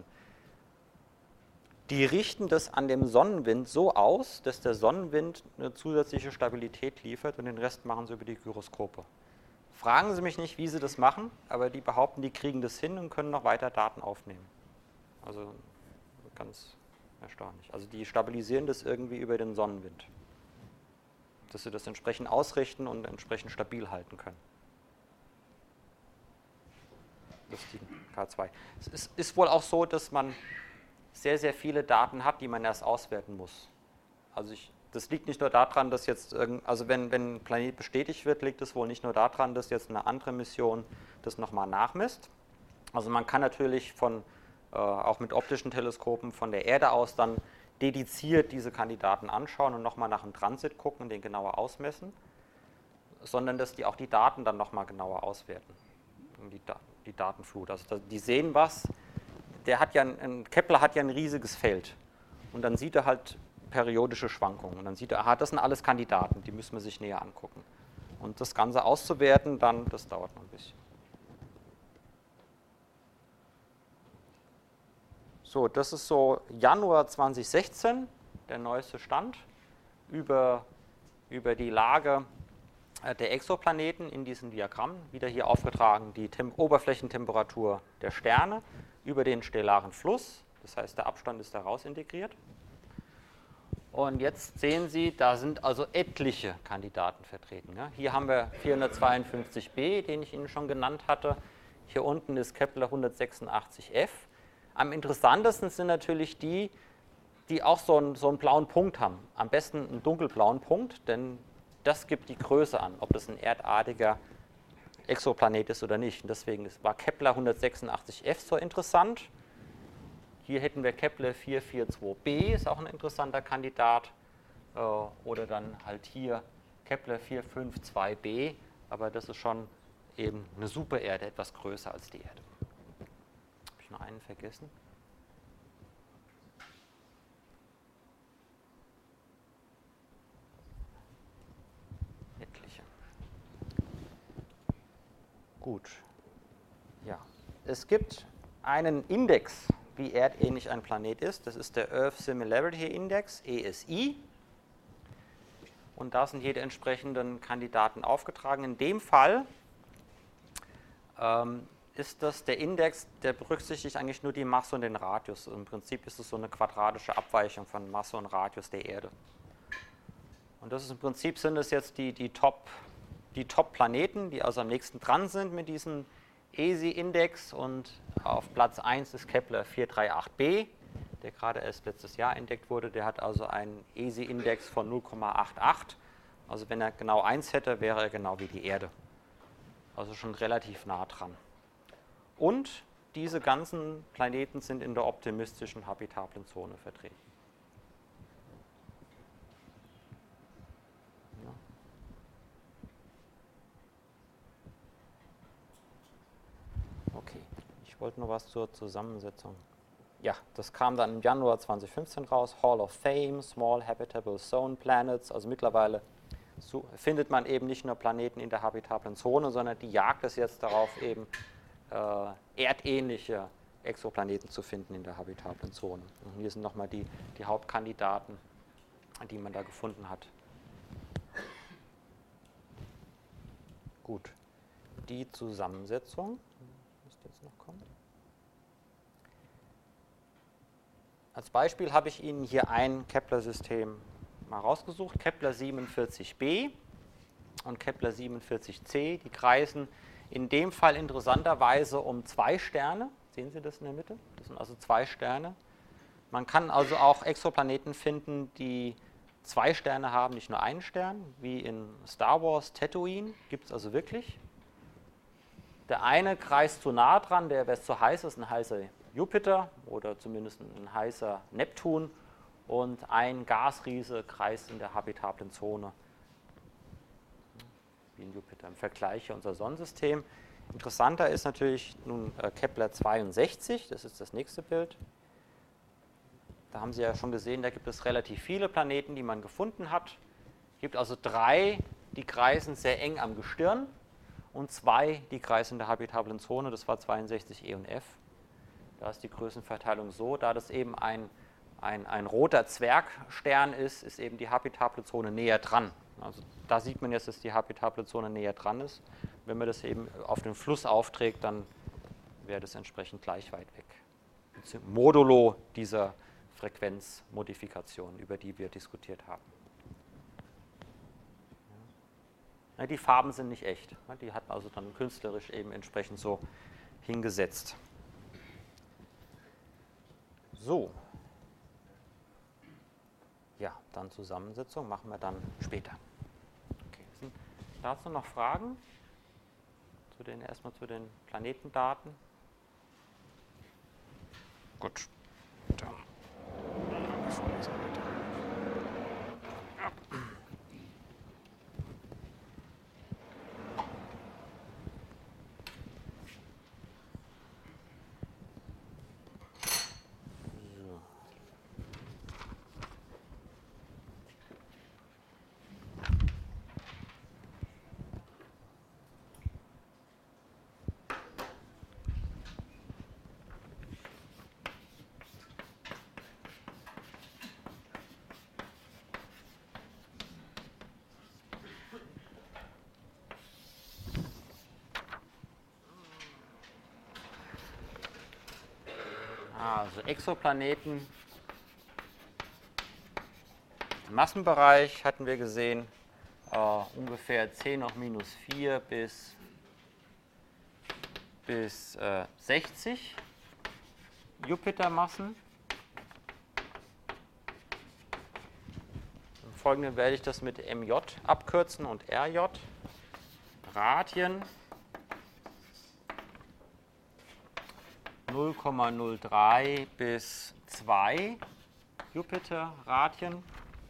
Die richten das an dem Sonnenwind so aus, dass der Sonnenwind eine zusätzliche Stabilität liefert und den Rest machen sie über die Gyroskope. Fragen Sie mich nicht, wie sie das machen, aber die behaupten, die kriegen das hin und können noch weiter Daten aufnehmen. Also ganz erstaunlich. Also die stabilisieren das irgendwie über den Sonnenwind, dass sie das entsprechend ausrichten und entsprechend stabil halten können. Das ist die K zwei. Es ist, ist wohl auch so, dass man sehr, sehr viele Daten hat, die man erst auswerten muss. Also ich, das liegt nicht nur daran, dass jetzt, irgend, also wenn, wenn ein Planet bestätigt wird, liegt es wohl nicht nur daran, dass jetzt eine andere Mission das nochmal nachmisst. Also man kann natürlich von, äh, auch mit optischen Teleskopen von der Erde aus dann dediziert diese Kandidaten anschauen und nochmal nach dem Transit gucken und den genauer ausmessen, sondern dass die auch die Daten dann nochmal genauer auswerten, die, Da- die Datenflut. Also die sehen was, der hat ja ein, ein Kepler hat ja ein riesiges Feld und dann sieht er halt periodische Schwankungen und dann sieht er, aha, das sind alles Kandidaten, die müssen wir sich näher angucken. Und das Ganze auszuwerten, dann, das dauert noch ein bisschen. So, das ist so Januar zweitausendsechzehn, der neueste Stand über, über die Lage der Exoplaneten in diesem Diagramm. Wieder hier aufgetragen die Tem- Oberflächentemperatur der Sterne über den stellaren Fluss. Das heißt, der Abstand ist daraus integriert. Und jetzt sehen Sie, da sind also etliche Kandidaten vertreten. Ja. Hier haben wir vierhundertzweiundfünfzig b, den ich Ihnen schon genannt hatte. Hier unten ist Kepler hundertsechsundachtzig f. Am interessantesten sind natürlich die, die auch so einen, so einen blauen Punkt haben. Am besten einen dunkelblauen Punkt, denn das gibt die Größe an, ob das ein erdartiger Exoplanet ist oder nicht. Und deswegen war Kepler hundertsechsundachtzig f so interessant. Hier hätten wir Kepler vierhundertzweiundvierzig b, ist auch ein interessanter Kandidat. Oder dann halt hier Kepler vierhundertzweiundfünfzig b, aber das ist schon eben eine Supererde, etwas größer als die Erde. Habe ich noch einen vergessen? Etliche. Gut. Ja. Es gibt einen Index, wie erdähnlich ein Planet ist. Das ist der Earth Similarity Index, E S I. Und da sind hier die entsprechenden Kandidaten aufgetragen. In dem Fall ähm, ist das, der Index, der berücksichtigt eigentlich nur die Masse und den Radius. Im Prinzip ist es so eine quadratische Abweichung von Masse und Radius der Erde. Und das ist im Prinzip sind es jetzt die, die Top, die Top-Planeten, die also am nächsten dran sind mit diesem E S I-Index. Und auf Platz eins ist Kepler vier drei acht b, der gerade erst letztes Jahr entdeckt wurde. Der hat also einen E S I-Index von null Komma achtundachtzig. Also wenn er genau eins hätte, wäre er genau wie die Erde. Also schon relativ nah dran. Und diese ganzen Planeten sind in der optimistischen habitablen Zone vertreten. Ja. Okay, ich wollte noch was zur Zusammensetzung. Ja, das kam dann im Januar zweitausendfünfzehn raus. Hall of Fame, Small Habitable Zone Planets. Also mittlerweile so findet man eben nicht nur Planeten in der habitablen Zone, sondern die Jagd ist jetzt darauf, eben äh, erdähnliche Exoplaneten zu finden in der habitablen Zone. Und hier sind nochmal die, die Hauptkandidaten, die man da gefunden hat. Gut, die Zusammensetzung müsste jetzt noch kommen. Als Beispiel habe ich Ihnen hier ein Kepler-System mal rausgesucht, Kepler siebenundvierzig b und Kepler siebenundvierzig c, die kreisen in dem Fall interessanterweise um zwei Sterne. Sehen Sie das in der Mitte? Das sind also zwei Sterne. Man kann also auch Exoplaneten finden, die zwei Sterne haben, nicht nur einen Stern, wie in Star Wars Tatooine, gibt es also wirklich. Der eine kreist zu nah dran, der, wenn es zu heiß ist, ein heißer Jupiter oder zumindest ein heißer Neptun. Und ein Gasriese kreist in der habitablen Zone, wie in Jupiter. Im Vergleich unser Sonnensystem. Interessanter ist natürlich nun äh, Kepler zweiundsechzig, das ist das nächste Bild. Da haben Sie ja schon gesehen, da gibt es relativ viele Planeten, die man gefunden hat. Es gibt also drei, die kreisen sehr eng am Gestirn und zwei, die kreisen in der habitablen Zone, das war zweiundsechzig e und f. Da ist die Größenverteilung so, da das eben ein Ein, ein roter Zwergstern ist, ist eben die habitable Zone näher dran. Also da sieht man jetzt, dass die habitable Zone näher dran ist. Wenn man das eben auf den Fluss aufträgt, dann wäre das entsprechend gleich weit weg. Modulo dieser Frequenzmodifikation, über die wir diskutiert haben. Ja, die Farben sind nicht echt. Die hat man also dann künstlerisch eben entsprechend so hingesetzt. So. Ja, dann Zusammensetzung machen wir dann später. Okay. Sind dazu noch Fragen? Zu den, erstmal zu den Planetendaten? Gut. Dann. Also Exoplaneten. Im Massenbereich hatten wir gesehen, äh, ungefähr zehn hoch minus vier bis, bis äh, sechzig Jupitermassen. Im Folgenden werde ich das mit M J abkürzen und R J. Radien. null Komma null drei bis zwei Jupiter-Radien.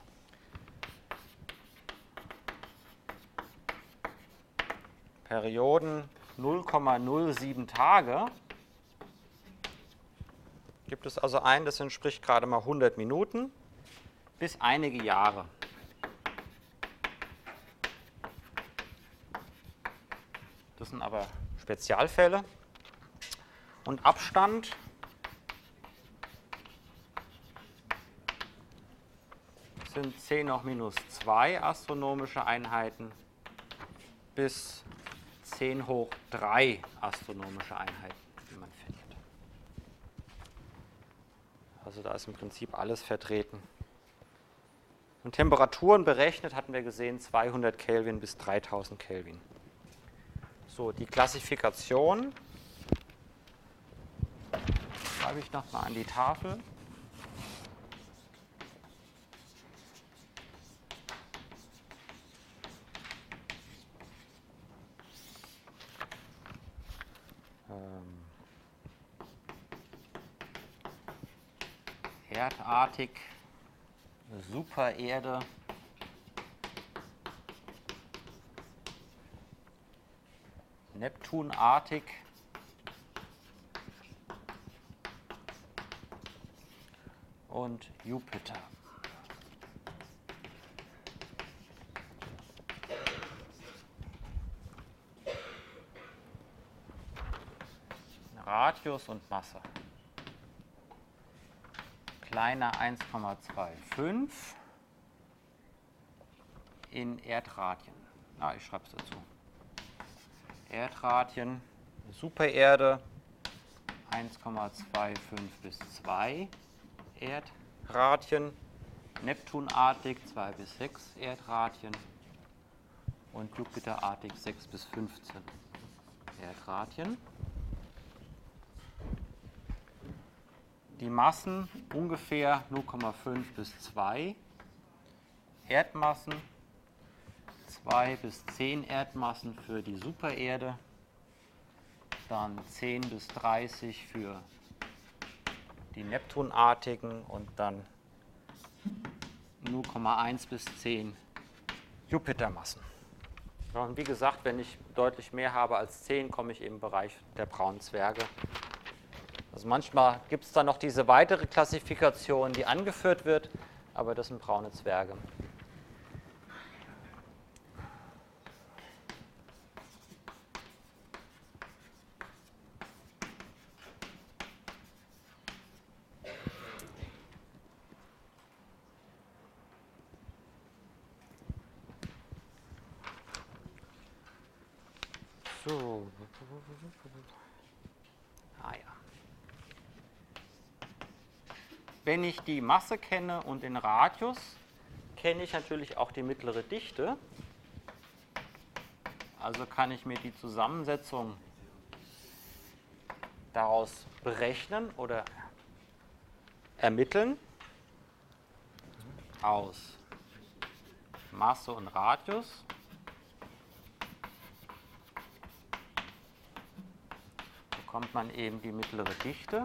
Perioden null Komma null sieben Tage. Gibt es also ein, das entspricht gerade mal hundert Minuten bis einige Jahre. Das sind aber Spezialfälle. Und Abstand sind zehn hoch minus zwei astronomische Einheiten bis zehn hoch drei astronomische Einheiten, die man verliert. Also da ist im Prinzip alles vertreten. Und Temperaturen berechnet hatten wir gesehen zweihundert Kelvin bis dreitausend Kelvin. So, die Klassifikation schreibe ich nochmal an die Tafel. Ähm, erdartig, Supererde, Neptunartig, und Jupiter. Radius und Masse. Kleiner eins Komma fünfundzwanzig in Erdradien. Ah, ich schreibe es dazu. Erdradien, Supererde eins Komma fünfundzwanzig bis zwei Erdradien, Neptunartig zwei bis sechs Erdradien und Jupiterartig sechs bis fünfzehn Erdradien. Die Massen ungefähr null Komma fünf bis zwei Erdmassen, zwei bis zehn Erdmassen für die Supererde, dann zehn bis dreißig für die Neptunartigen und dann null Komma eins bis zehn Jupitermassen. Ja, und wie gesagt, wenn ich deutlich mehr habe als zehn, komme ich im Bereich der braunen Zwerge. Also manchmal gibt es da noch diese weitere Klassifikation, die angeführt wird, aber das sind braune Zwerge. So. Ah ja. Wenn ich die Masse kenne und den Radius, kenne ich natürlich auch die mittlere Dichte. Also kann ich mir die Zusammensetzung daraus berechnen oder ermitteln aus Masse und Radius. Bekommt man eben die mittlere Dichte.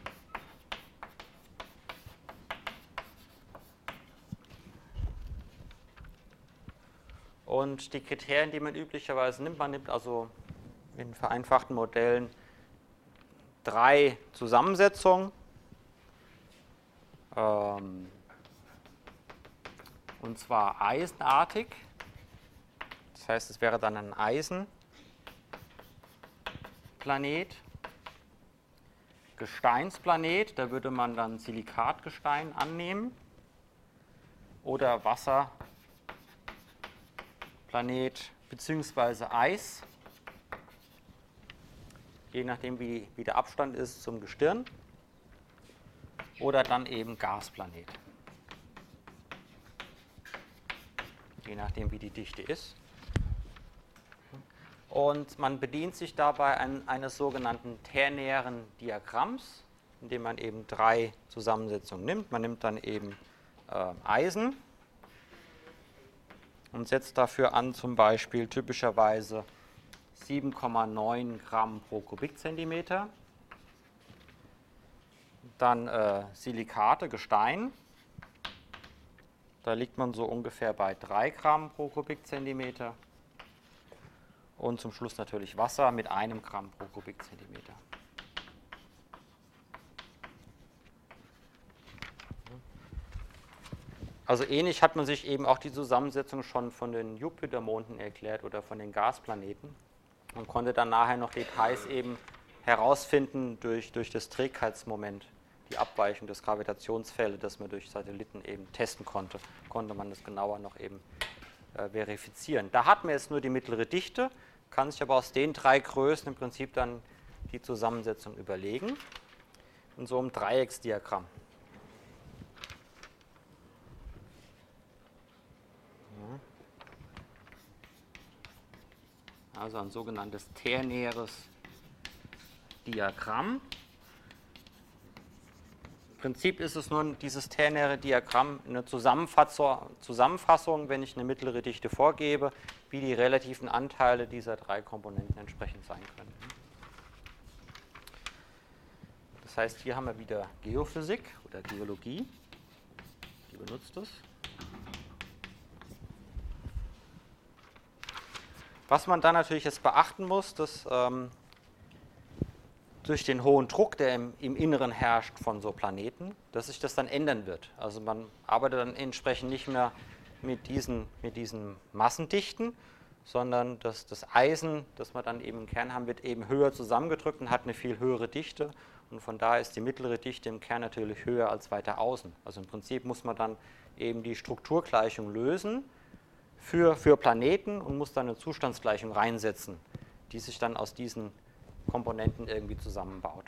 Und die Kriterien, die man üblicherweise nimmt, man nimmt also in vereinfachten Modellen drei Zusammensetzungen. Ähm, und zwar eisenartig. Das heißt, es wäre dann ein Eisenplanet. Gesteinsplanet, da würde man dann Silikatgestein annehmen. Oder Wasserplanet bzw. Eis, je nachdem wie, wie der Abstand ist zum Gestirn. Oder dann eben Gasplanet, je nachdem wie die Dichte ist. Und man bedient sich dabei an eines sogenannten ternären Diagramms, indem man eben drei Zusammensetzungen nimmt. Man nimmt dann eben äh, Eisen und setzt dafür an zum Beispiel typischerweise sieben Komma neun Gramm pro Kubikzentimeter. Dann äh, Silikate, Gestein. Da liegt man so ungefähr bei drei Gramm pro Kubikzentimeter. Und zum Schluss natürlich Wasser mit einem Gramm pro Kubikzentimeter. Also ähnlich hat man sich eben auch die Zusammensetzung schon von den Jupitermonden erklärt oder von den Gasplaneten. Man konnte dann nachher noch Details eben herausfinden durch, durch das Trägheitsmoment, die Abweichung des Gravitationsfeldes, das man durch Satelliten eben testen konnte, konnte man das genauer noch eben äh, verifizieren. Da hat man jetzt nur die mittlere Dichte. kann sich aber aus den drei Größen im Prinzip dann die Zusammensetzung überlegen, in so einem Dreiecksdiagramm. Also ein sogenanntes ternäres Diagramm. Im Prinzip ist es nur dieses ternäre Diagramm eine Zusammenfassung, wenn ich eine mittlere Dichte vorgebe, wie die relativen Anteile dieser drei Komponenten entsprechend sein können. Das heißt, hier haben wir wieder Geophysik oder Geologie, die benutzt es. Was man dann natürlich jetzt beachten muss, dass ähm, durch den hohen Druck, der im, im Inneren herrscht von so Planeten, dass sich das dann ändern wird. Also man arbeitet dann entsprechend nicht mehr mit diesen, mit diesen Massendichten, sondern dass das Eisen, das man dann eben im Kern haben, wird eben höher zusammengedrückt und hat eine viel höhere Dichte. Und von daher ist die mittlere Dichte im Kern natürlich höher als weiter außen. Also im Prinzip muss man dann eben die Strukturgleichung lösen für, für Planeten und muss dann eine Zustandsgleichung reinsetzen, die sich dann aus diesen Komponenten irgendwie zusammenbaut.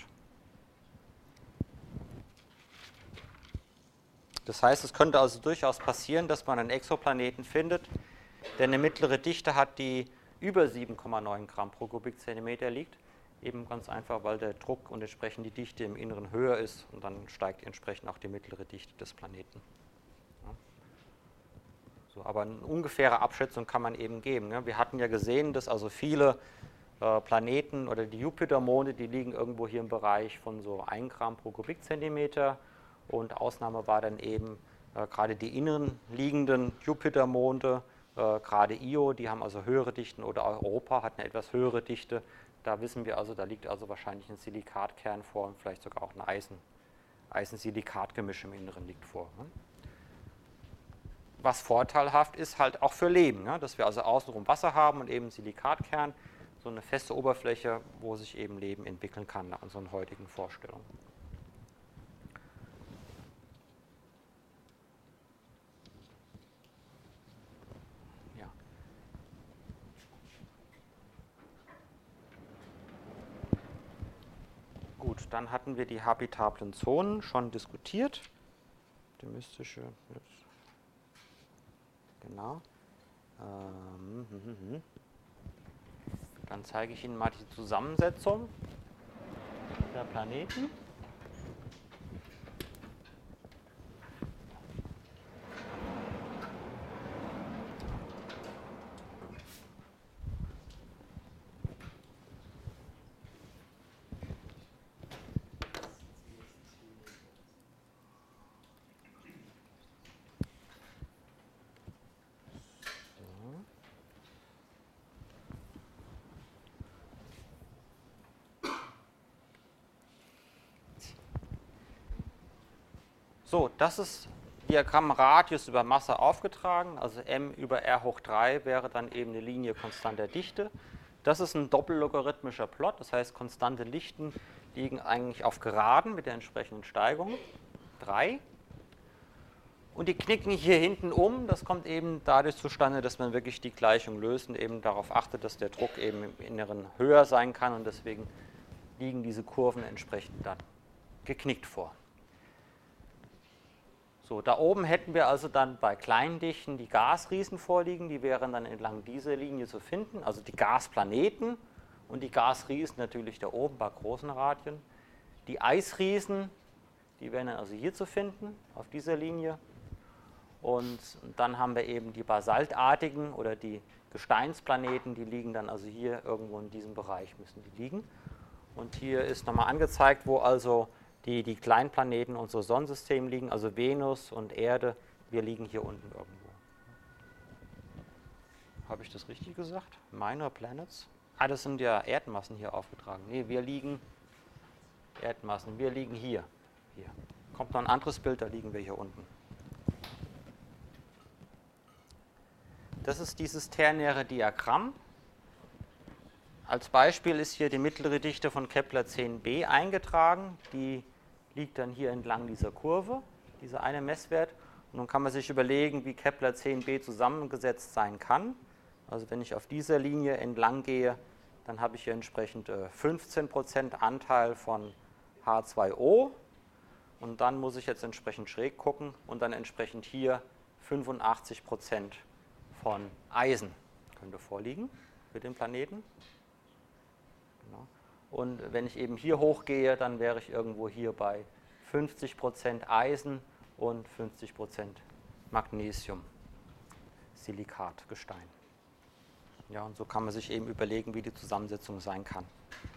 Das heißt, es könnte also durchaus passieren, dass man einen Exoplaneten findet, der eine mittlere Dichte hat, die über sieben Komma neun Gramm pro Kubikzentimeter liegt. Eben ganz einfach, weil der Druck und entsprechend die Dichte im Inneren höher ist und dann steigt entsprechend auch die mittlere Dichte des Planeten. Ja. So, aber eine ungefähre Abschätzung kann man eben geben. Ne? Wir hatten ja gesehen, dass also viele äh, Planeten oder die Jupitermonde, die liegen irgendwo hier im Bereich von so ein Gramm pro Kubikzentimeter. Und Ausnahme war dann eben äh, gerade die inneren liegenden Jupitermonde, äh, gerade Io, die haben also höhere Dichten, oder Europa hat eine etwas höhere Dichte. Da wissen wir also, da liegt also wahrscheinlich ein Silikatkern vor und vielleicht sogar auch ein Eisen, Eisen-Silikat-Gemisch im Inneren liegt vor. Ne? Was vorteilhaft ist halt auch für Leben, ne? Dass wir also außenrum Wasser haben und eben Silikatkern, so eine feste Oberfläche, wo sich eben Leben entwickeln kann nach unseren heutigen Vorstellungen. Gut, dann hatten wir die habitablen Zonen schon diskutiert. Optimistische, genau. Ähm, hm, hm, hm. Dann zeige ich Ihnen mal die Zusammensetzung der Planeten. So, das ist Diagramm Radius über Masse aufgetragen, also m über r hoch drei wäre dann eben eine Linie konstanter Dichte. Das ist ein doppellogarithmischer Plot, das heißt, konstante Dichten liegen eigentlich auf Geraden mit der entsprechenden Steigung, drei. Und die knicken hier hinten um, das kommt eben dadurch zustande, dass man wirklich die Gleichung löst und eben darauf achtet, dass der Druck eben im Inneren höher sein kann und deswegen liegen diese Kurven entsprechend dann geknickt vor. So, da oben hätten wir also dann bei kleinen Dichten die Gasriesen vorliegen, die wären dann entlang dieser Linie zu finden, also die Gasplaneten und die Gasriesen natürlich da oben bei großen Radien. Die Eisriesen, die wären dann also hier zu finden, auf dieser Linie. Und dann haben wir eben die basaltartigen oder die Gesteinsplaneten, die liegen dann also hier irgendwo in diesem Bereich müssen die liegen. Und hier ist nochmal angezeigt, wo also die, die kleinen Planeten unseres Sonnensystems liegen, also Venus und Erde, wir liegen hier unten irgendwo. Habe ich das richtig gesagt? Minor Planets? Ah, das sind ja Erdmassen hier aufgetragen. Nee, wir liegen, Erdmassen, wir liegen hier. Hier. Kommt noch ein anderes Bild, da liegen wir hier unten. Das ist dieses ternäre Diagramm. Als Beispiel ist hier die mittlere Dichte von Kepler zehn b eingetragen. Die liegt dann hier entlang dieser Kurve, dieser eine Messwert. Und nun kann man sich überlegen, wie Kepler zehn b zusammengesetzt sein kann. Also wenn ich auf dieser Linie entlang gehe, dann habe ich hier entsprechend äh, fünfzehn Prozent Anteil von H zwei O. Und dann muss ich jetzt entsprechend schräg gucken und dann entsprechend hier fünfundachtzig Prozent von Eisen könnte vorliegen für den Planeten. Genau. Und wenn ich eben hier hochgehe, dann wäre ich irgendwo hier bei fünfzig Prozent Eisen und fünfzig Prozent Magnesium, Silikatgestein. Ja, und so kann man sich eben überlegen, wie die Zusammensetzung sein kann.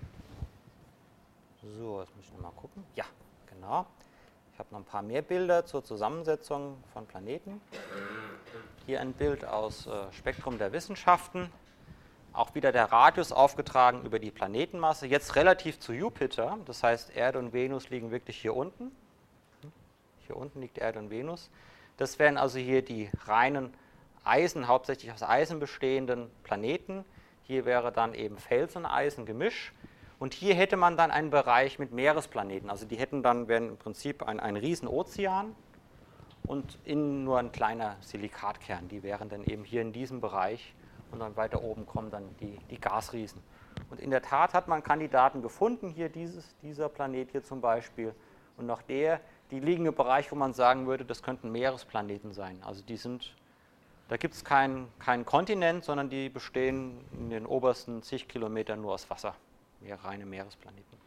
So, jetzt muss ich nochmal gucken. Ja, genau. Ich habe noch ein paar mehr Bilder zur Zusammensetzung von Planeten. Hier ein Bild aus äh, Spektrum der Wissenschaften. Auch wieder der Radius aufgetragen über die Planetenmasse. Jetzt relativ zu Jupiter. Das heißt, Erde und Venus liegen wirklich hier unten. Hier unten liegt Erde und Venus. Das wären also hier die reinen Eisen, hauptsächlich aus Eisen bestehenden Planeten. Hier wäre dann eben Fels- und Eisengemisch. Und hier hätte man dann einen Bereich mit Meeresplaneten. Also die hätten dann, wären im Prinzip ein, ein riesen Ozean und innen nur ein kleiner Silikatkern. Die wären dann eben hier in diesem Bereich und dann weiter oben kommen dann die, die Gasriesen. Und in der Tat hat man Kandidaten gefunden, hier dieses, dieser Planet hier zum Beispiel. Und noch der, die liegen im Bereich, wo man sagen würde, das könnten Meeresplaneten sein. Also die sind, da gibt es keinen kein Kontinent, sondern die bestehen in den obersten zig Kilometern nur aus Wasser. Mehr reine Meeresplaneten.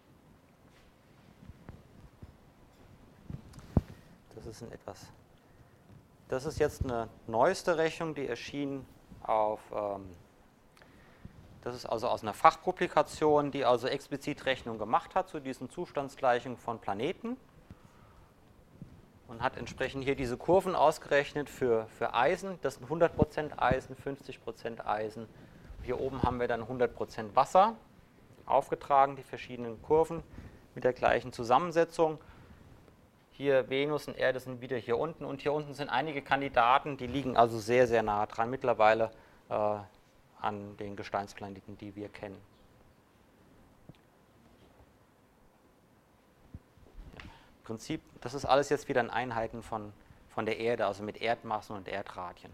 Das ist ein etwas. Das ist jetzt eine neueste Rechnung, die erschien auf. Ähm, das ist also aus einer Fachpublikation, die also explizit Rechnung gemacht hat zu diesen Zustandsgleichungen von Planeten und hat entsprechend hier diese Kurven ausgerechnet für, für Eisen. Das sind hundert Prozent Eisen, fünfzig Prozent Eisen. Hier oben haben wir dann hundert Prozent Wasser. Aufgetragen, die verschiedenen Kurven mit der gleichen Zusammensetzung. Hier Venus und Erde sind wieder hier unten und hier unten sind einige Kandidaten, die liegen also sehr, sehr nah dran mittlerweile äh, an den Gesteinsplaneten, die wir kennen. Im Prinzip, das ist alles jetzt wieder in Einheiten von, von der Erde, also mit Erdmassen und Erdradien.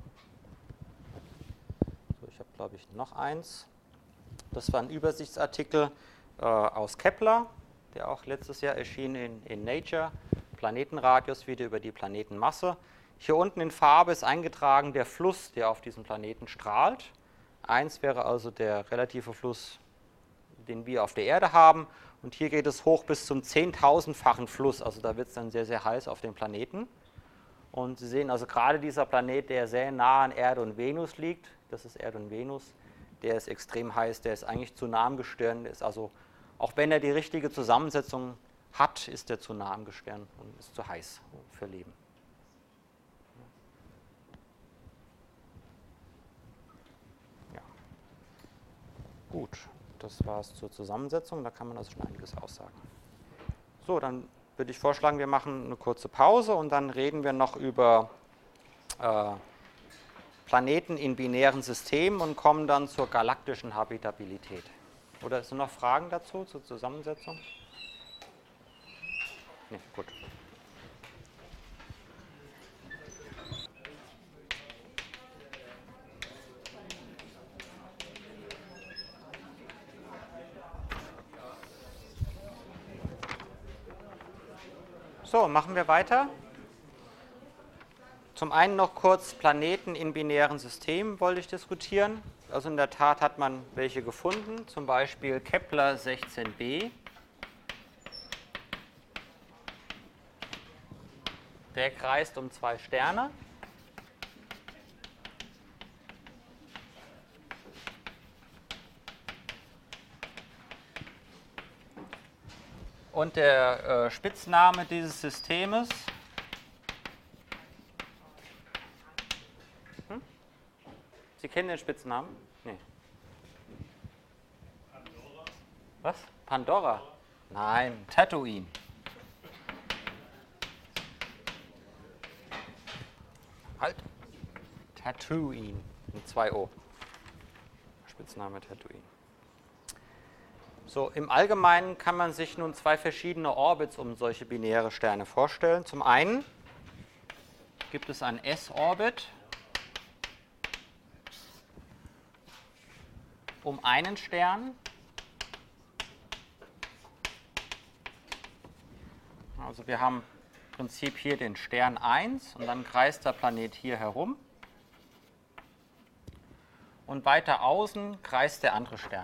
So, ich habe, glaube ich, noch eins. Das war ein Übersichtsartikel äh, aus Kepler, der auch letztes Jahr erschien in, in Nature. Planetenradius wieder über die Planetenmasse. Hier unten in Farbe ist eingetragen der Fluss, der auf diesem Planeten strahlt. Eins wäre also der relative Fluss, den wir auf der Erde haben. Und hier geht es hoch bis zum zehntausendfachen Fluss. Also da wird es dann sehr, sehr heiß auf dem Planeten. Und Sie sehen also gerade dieser Planet, der sehr nah an Erde und Venus liegt, das ist Erde und Venus, der ist extrem heiß, der ist eigentlich zu nah am Gestirn, ist also, auch wenn er die richtige Zusammensetzung hat, ist er zu nah am Gestirn und ist zu heiß für Leben. Ja. Gut, das war es zur Zusammensetzung, da kann man also schon einiges aussagen. So, dann würde ich vorschlagen, wir machen eine kurze Pause und dann reden wir noch über äh, Planeten in binären Systemen und kommen dann zur galaktischen Habitabilität. Oder sind noch Fragen dazu, zur Zusammensetzung? Nee, gut. So, machen wir weiter. Zum einen noch kurz Planeten in binären Systemen wollte ich diskutieren. Also in der Tat hat man welche gefunden, zum Beispiel Kepler sechzehn b. Der kreist um zwei Sterne. Und der äh, Spitzname dieses Systemes Sie kennen den Spitznamen? Nee. Pandora. Was? Pandora? Nein, Tatooine. Halt. Tatooine. Mit zwei O. Spitzname Tatooine. So, im Allgemeinen kann man sich nun zwei verschiedene Orbits um solche binäre Sterne vorstellen. Zum einen gibt es einen S-Orbit. um einen Stern. Also wir haben im Prinzip hier den Stern eins und dann kreist der Planet hier herum. Und weiter außen kreist der andere Stern.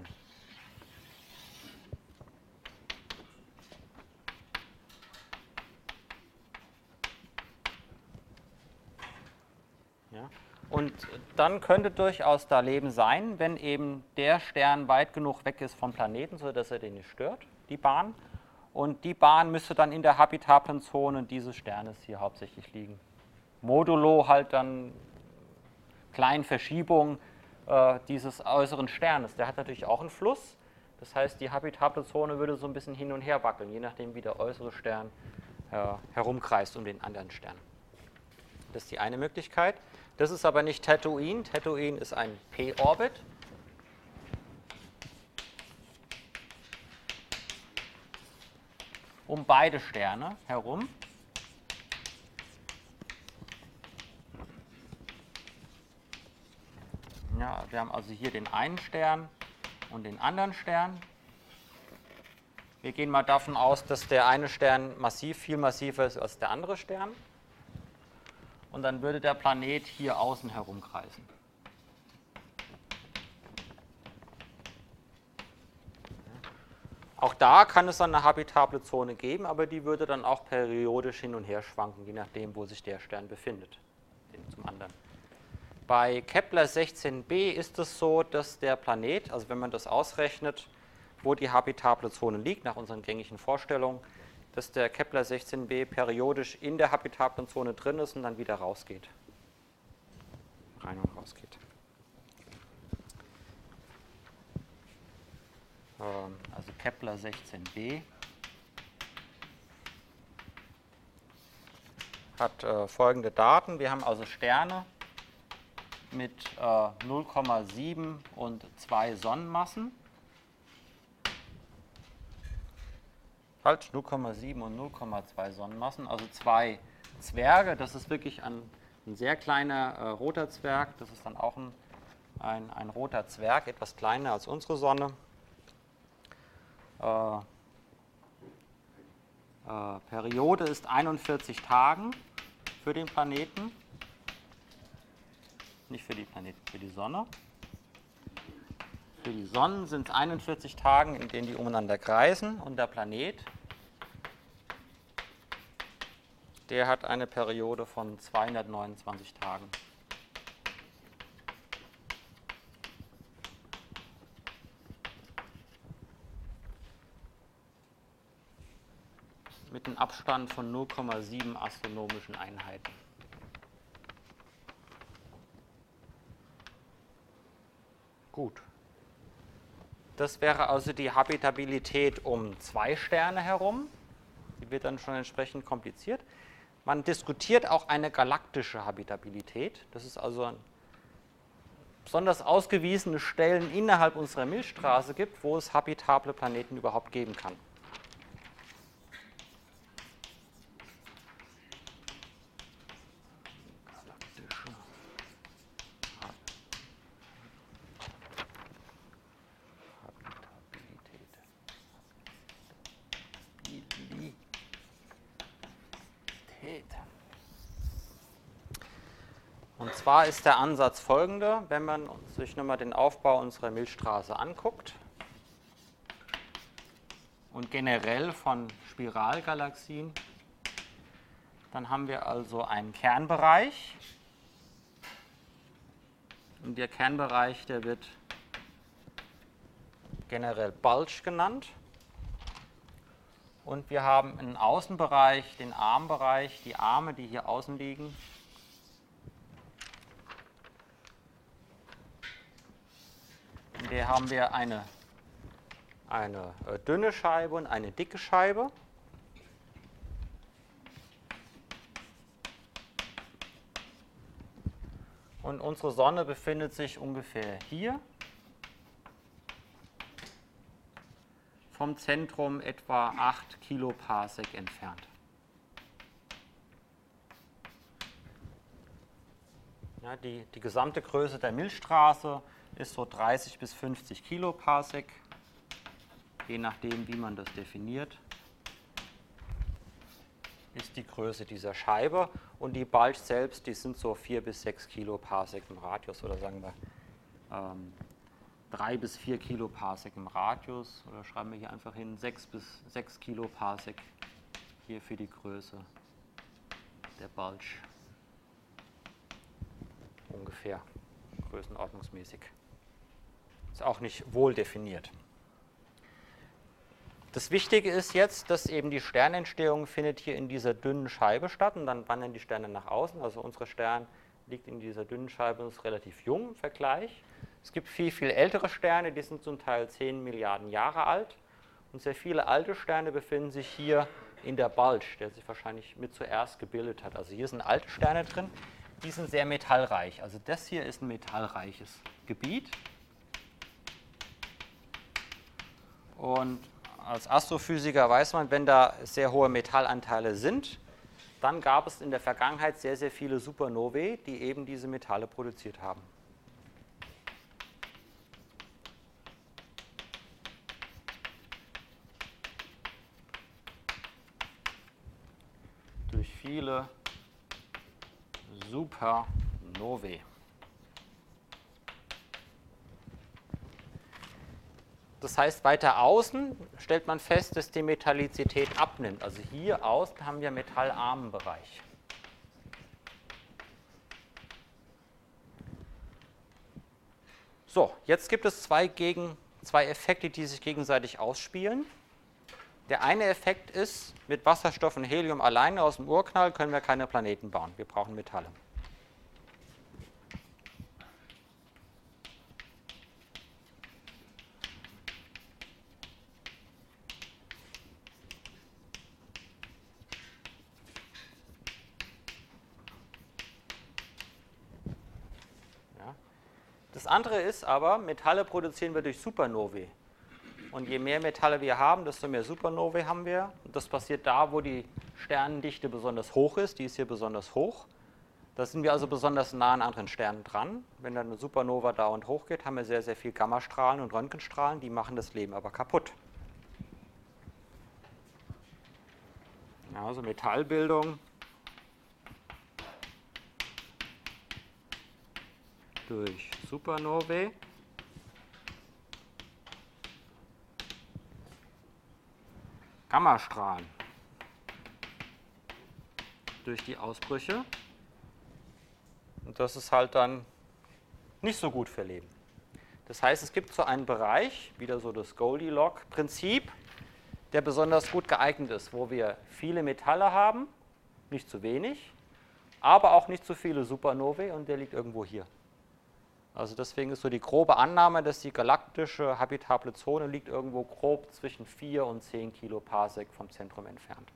Ja. Und dann könnte durchaus da Leben sein, wenn eben der Stern weit genug weg ist vom Planeten, sodass er den nicht stört, die Bahn. Und die Bahn müsste dann in der habitablen Zone dieses Sternes hier hauptsächlich liegen. Modulo halt dann kleinen Verschiebungen äh, dieses äußeren Sternes. Der hat natürlich auch einen Fluss. Das heißt, die habitable Zone würde so ein bisschen hin und her wackeln, je nachdem, wie der äußere Stern äh, herumkreist um den anderen Stern. Das ist die eine Möglichkeit. Das ist aber nicht Tatooine. Tatooine ist ein P-Orbit. Um beide Sterne herum. Ja, wir haben also hier den einen Stern und den anderen Stern. Wir gehen mal davon aus, dass der eine Stern massiv viel massiver ist als der andere Stern. Und dann würde der Planet hier außen herum kreisen. Auch da kann es eine habitable Zone geben, aber die würde dann auch periodisch hin und her schwanken, je nachdem, wo sich der Stern befindet, zum anderen. Bei Kepler sechzehn b ist es so, dass der Planet, also wenn man das ausrechnet, wo die habitable Zone liegt, nach unseren gängigen Vorstellungen, dass der Kepler sechzehn b periodisch in der habitablen Zone drin ist und dann wieder rausgeht. Rein und rausgeht. Also Kepler sechzehn b hat äh, folgende Daten. Wir haben also Sterne mit äh, null Komma sieben und zwei Sonnenmassen. Falsch, null Komma sieben und null Komma zwei Sonnenmassen, also zwei Zwerge. Das ist wirklich ein, ein sehr kleiner äh, roter Zwerg. Das ist dann auch ein, ein, ein roter Zwerg, etwas kleiner als unsere Sonne. Äh, äh, Periode ist einundvierzig Tagen für den Planeten. Nicht für die Planeten, für die Sonne. Für die Sonnen sind es einundvierzig Tage, in denen die umeinander kreisen. Und der Planet, der hat eine Periode von zweihundertneunundzwanzig Tagen. Mit einem Abstand von null Komma sieben astronomischen Einheiten. Gut. Das wäre also die Habitabilität um zwei Sterne herum. Die wird dann schon entsprechend kompliziert. Man diskutiert auch eine galaktische Habitabilität. Das ist also ein besonders ausgewiesene Stellen innerhalb unserer Milchstraße gibt, wo es habitable Planeten überhaupt geben kann. Und zwar ist der Ansatz folgender, wenn man sich nochmal den Aufbau unserer Milchstraße anguckt und generell von Spiralgalaxien, dann haben wir also einen Kernbereich. Und der Kernbereich, der wird generell Bulge genannt. Und wir haben einen Außenbereich, den Armbereich, die Arme, die hier außen liegen. In der haben wir eine, eine äh, dünne Scheibe und eine dicke Scheibe. Und unsere Sonne befindet sich ungefähr hier. Vom Zentrum etwa acht Kiloparsec entfernt. Ja, die, die gesamte Größe der Milchstraße ist so dreißig bis fünfzig Kiloparsec, je nachdem, wie man das definiert, ist die Größe dieser Scheibe. Und die Bulge selbst, die sind so vier bis sechs Kiloparsec im Radius, oder sagen wir ähm, drei bis vier Kiloparsec im Radius, oder schreiben wir hier einfach hin sechs bis sechs Kiloparsec hier für die Größe der Bulge. Ungefähr, größenordnungsmäßig. Ist auch nicht wohl definiert. Das Wichtige ist jetzt, dass eben die Sternentstehung findet hier in dieser dünnen Scheibe statt und dann wandern die Sterne nach außen. Also unser Stern liegt in dieser dünnen Scheibe und ist relativ jung im Vergleich. Es gibt viel, viel ältere Sterne, die sind zum Teil zehn Milliarden Jahre alt. Und sehr viele alte Sterne befinden sich hier in der Bulge, der sich wahrscheinlich mit zuerst gebildet hat. Also hier sind alte Sterne drin, die sind sehr metallreich. Also das hier ist ein metallreiches Gebiet. Und als Astrophysiker weiß man, wenn da sehr hohe Metallanteile sind, dann gab es in der Vergangenheit sehr, sehr viele Supernovae, die eben diese Metalle produziert haben. Durch viele Supernovae. Das heißt, weiter außen stellt man fest, dass die Metallizität abnimmt. Also hier außen haben wir metallarmen Bereich. So, jetzt gibt es zwei, gegen, zwei Effekte, die sich gegenseitig ausspielen. Der eine Effekt ist, mit Wasserstoff und Helium alleine aus dem Urknall können wir keine Planeten bauen. Wir brauchen Metalle. Das andere ist aber, Metalle produzieren wir durch Supernovae. Und je mehr Metalle wir haben, desto mehr Supernovae haben wir. Und das passiert da, wo die Sternendichte besonders hoch ist. Die ist hier besonders hoch. Da sind wir also besonders nah an anderen Sternen dran. Wenn dann eine Supernova dauernd hochgeht, haben wir sehr, sehr viel Gammastrahlen und Röntgenstrahlen. Die machen das Leben aber kaputt. Ja, also Metallbildung durch Supernovae. Gammastrahlen durch die Ausbrüche. Und das ist halt dann nicht so gut für Leben. Das heißt, es gibt so einen Bereich, wieder so das Goldilocks-Prinzip, der besonders gut geeignet ist, wo wir viele Metalle haben, nicht zu wenig, aber auch nicht zu viele Supernovae, und der liegt irgendwo hier. Also deswegen ist so die grobe Annahme, dass die galaktische habitable Zone liegt irgendwo grob zwischen vier und zehn Kiloparsec vom Zentrum entfernt.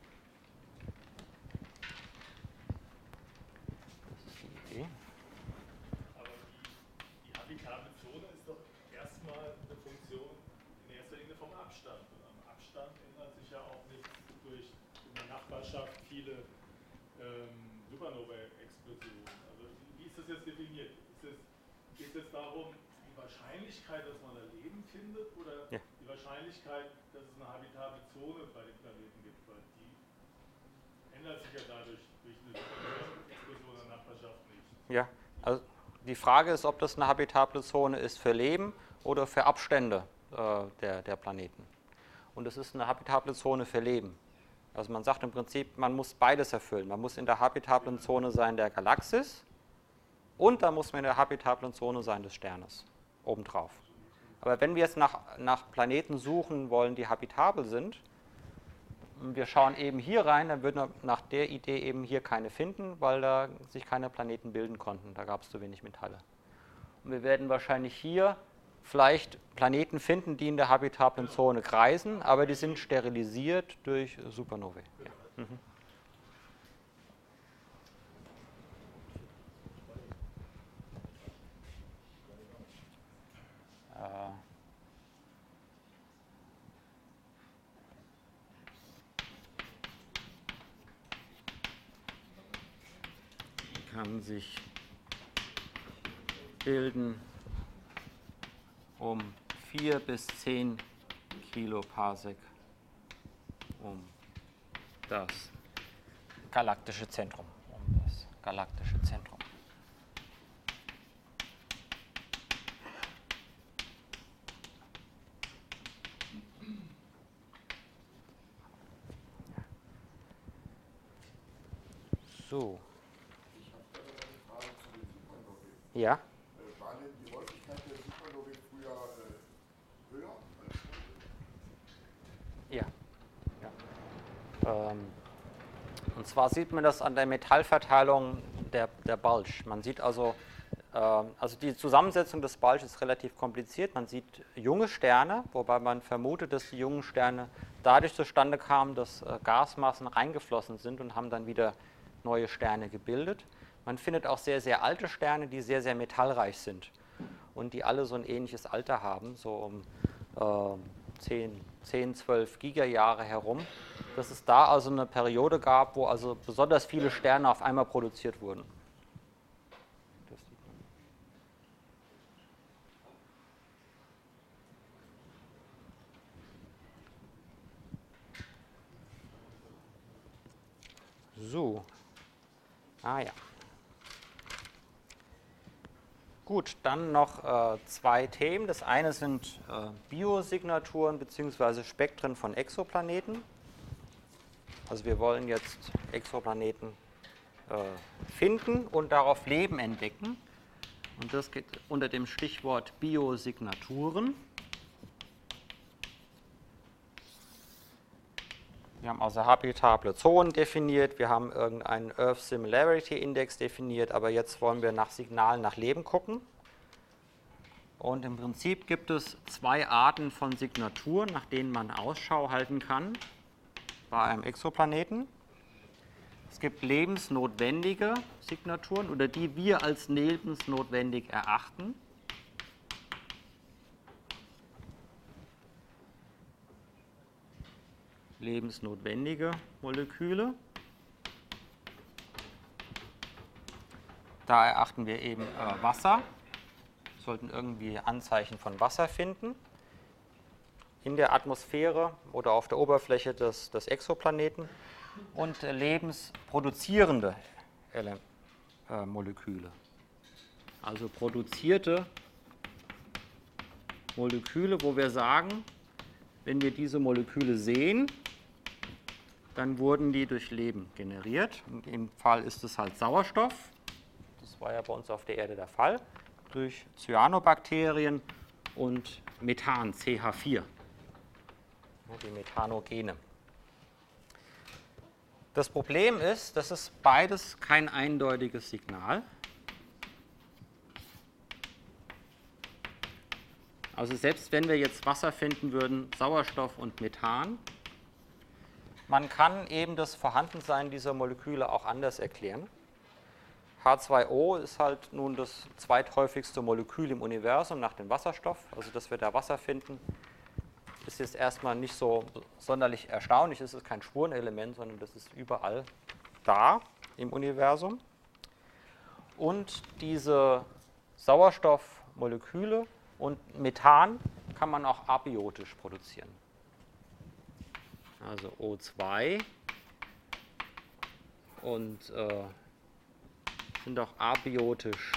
Das ist die Idee. Aber die, die habitable Zone ist doch erstmal eine Funktion in erster Linie vom Abstand. Und am Abstand ändert sich ja auch nicht durch in der Nachbarschaft viele ähm, Supernova-Explosionen. Also wie ist das jetzt definiert? Geht es darum, die Wahrscheinlichkeit, dass man da Leben findet, oder ja. die Wahrscheinlichkeit, dass es eine habitable Zone bei den Planeten gibt? Weil die ändert sich ja dadurch durch eine Explosion in der Nachbarschaft nicht. Ja, also die Frage ist, ob das eine habitable Zone ist für Leben oder für Abstände äh, der, der Planeten. Und es ist eine habitable Zone für Leben. Also man sagt im Prinzip, man muss beides erfüllen. Man muss in der habitablen Zone sein der Galaxis, und da muss man in der habitablen Zone sein des Sternes, obendrauf. Aber wenn wir jetzt nach, nach Planeten suchen wollen, die habitabel sind, und wir schauen eben hier rein, dann würden wir nach der Idee eben hier keine finden, weil da sich keine Planeten bilden konnten. Da gab es zu wenig Metalle. Und wir werden wahrscheinlich hier vielleicht Planeten finden, die in der habitablen Zone kreisen, aber die sind sterilisiert durch Supernovae. Ja. Mhm. Kann sich bilden um vier bis zehn Kiloparsec um das galaktische Zentrum. Um das galaktische Zentrum. So. Ich habe da noch eine Frage zu den Supernovae. Ja. Äh, war denn die Häufigkeit der Supernovae früher äh, höher als heute? Ja. ja. Ähm, und zwar sieht man das an der Metallverteilung der, der Bulge. Man sieht also, äh, also die Zusammensetzung des Bulge ist relativ kompliziert. Man sieht junge Sterne, wobei man vermutet, dass die jungen Sterne dadurch zustande kamen, dass äh, Gasmassen reingeflossen sind und haben dann wieder neue Sterne gebildet. Man findet auch sehr, sehr alte Sterne, die sehr, sehr metallreich sind und die alle so ein ähnliches Alter haben, so um äh, zehn, zwölf Gigajahre herum, dass es da also eine Periode gab, wo also besonders viele Sterne auf einmal produziert wurden. Das sieht man. So. Ah ja. Gut, dann noch äh, zwei Themen. Das eine sind äh, Biosignaturen bzw. Spektren von Exoplaneten. Also wir wollen jetzt Exoplaneten äh, finden und darauf Leben entdecken. Und das geht unter dem Stichwort Biosignaturen. Wir haben also habitable Zonen definiert, wir haben irgendeinen Earth Similarity Index definiert, aber jetzt wollen wir nach Signalen nach Leben gucken. Und im Prinzip gibt es zwei Arten von Signaturen, nach denen man Ausschau halten kann bei einem Exoplaneten. Es gibt lebensnotwendige Signaturen oder die wir als lebensnotwendig erachten. Lebensnotwendige Moleküle. Da erachten wir eben äh, Wasser. Wir sollten irgendwie Anzeichen von Wasser finden in der Atmosphäre oder auf der Oberfläche des, des Exoplaneten und äh, lebensproduzierende Ele äh, Moleküle. Also produzierte Moleküle, wo wir sagen, wenn wir diese Moleküle sehen, dann wurden die durch Leben generiert. In dem Fall ist es halt Sauerstoff. Das war ja bei uns auf der Erde der Fall. Durch Cyanobakterien und Methan, C H vier. Die Methanogene. Das Problem ist, das ist beides kein eindeutiges Signal. Also selbst wenn wir jetzt Wasser finden würden, Sauerstoff und Methan, man kann eben das Vorhandensein dieser Moleküle auch anders erklären. H zwei O ist halt nun das zweithäufigste Molekül im Universum nach dem Wasserstoff. Also dass wir da Wasser finden, ist jetzt erstmal nicht so sonderlich erstaunlich. Es ist kein Spurenelement, sondern das ist überall da im Universum. Und diese Sauerstoffmoleküle und Methan kann man auch abiotisch produzieren. Also O zwei und äh, sind auch abiotisch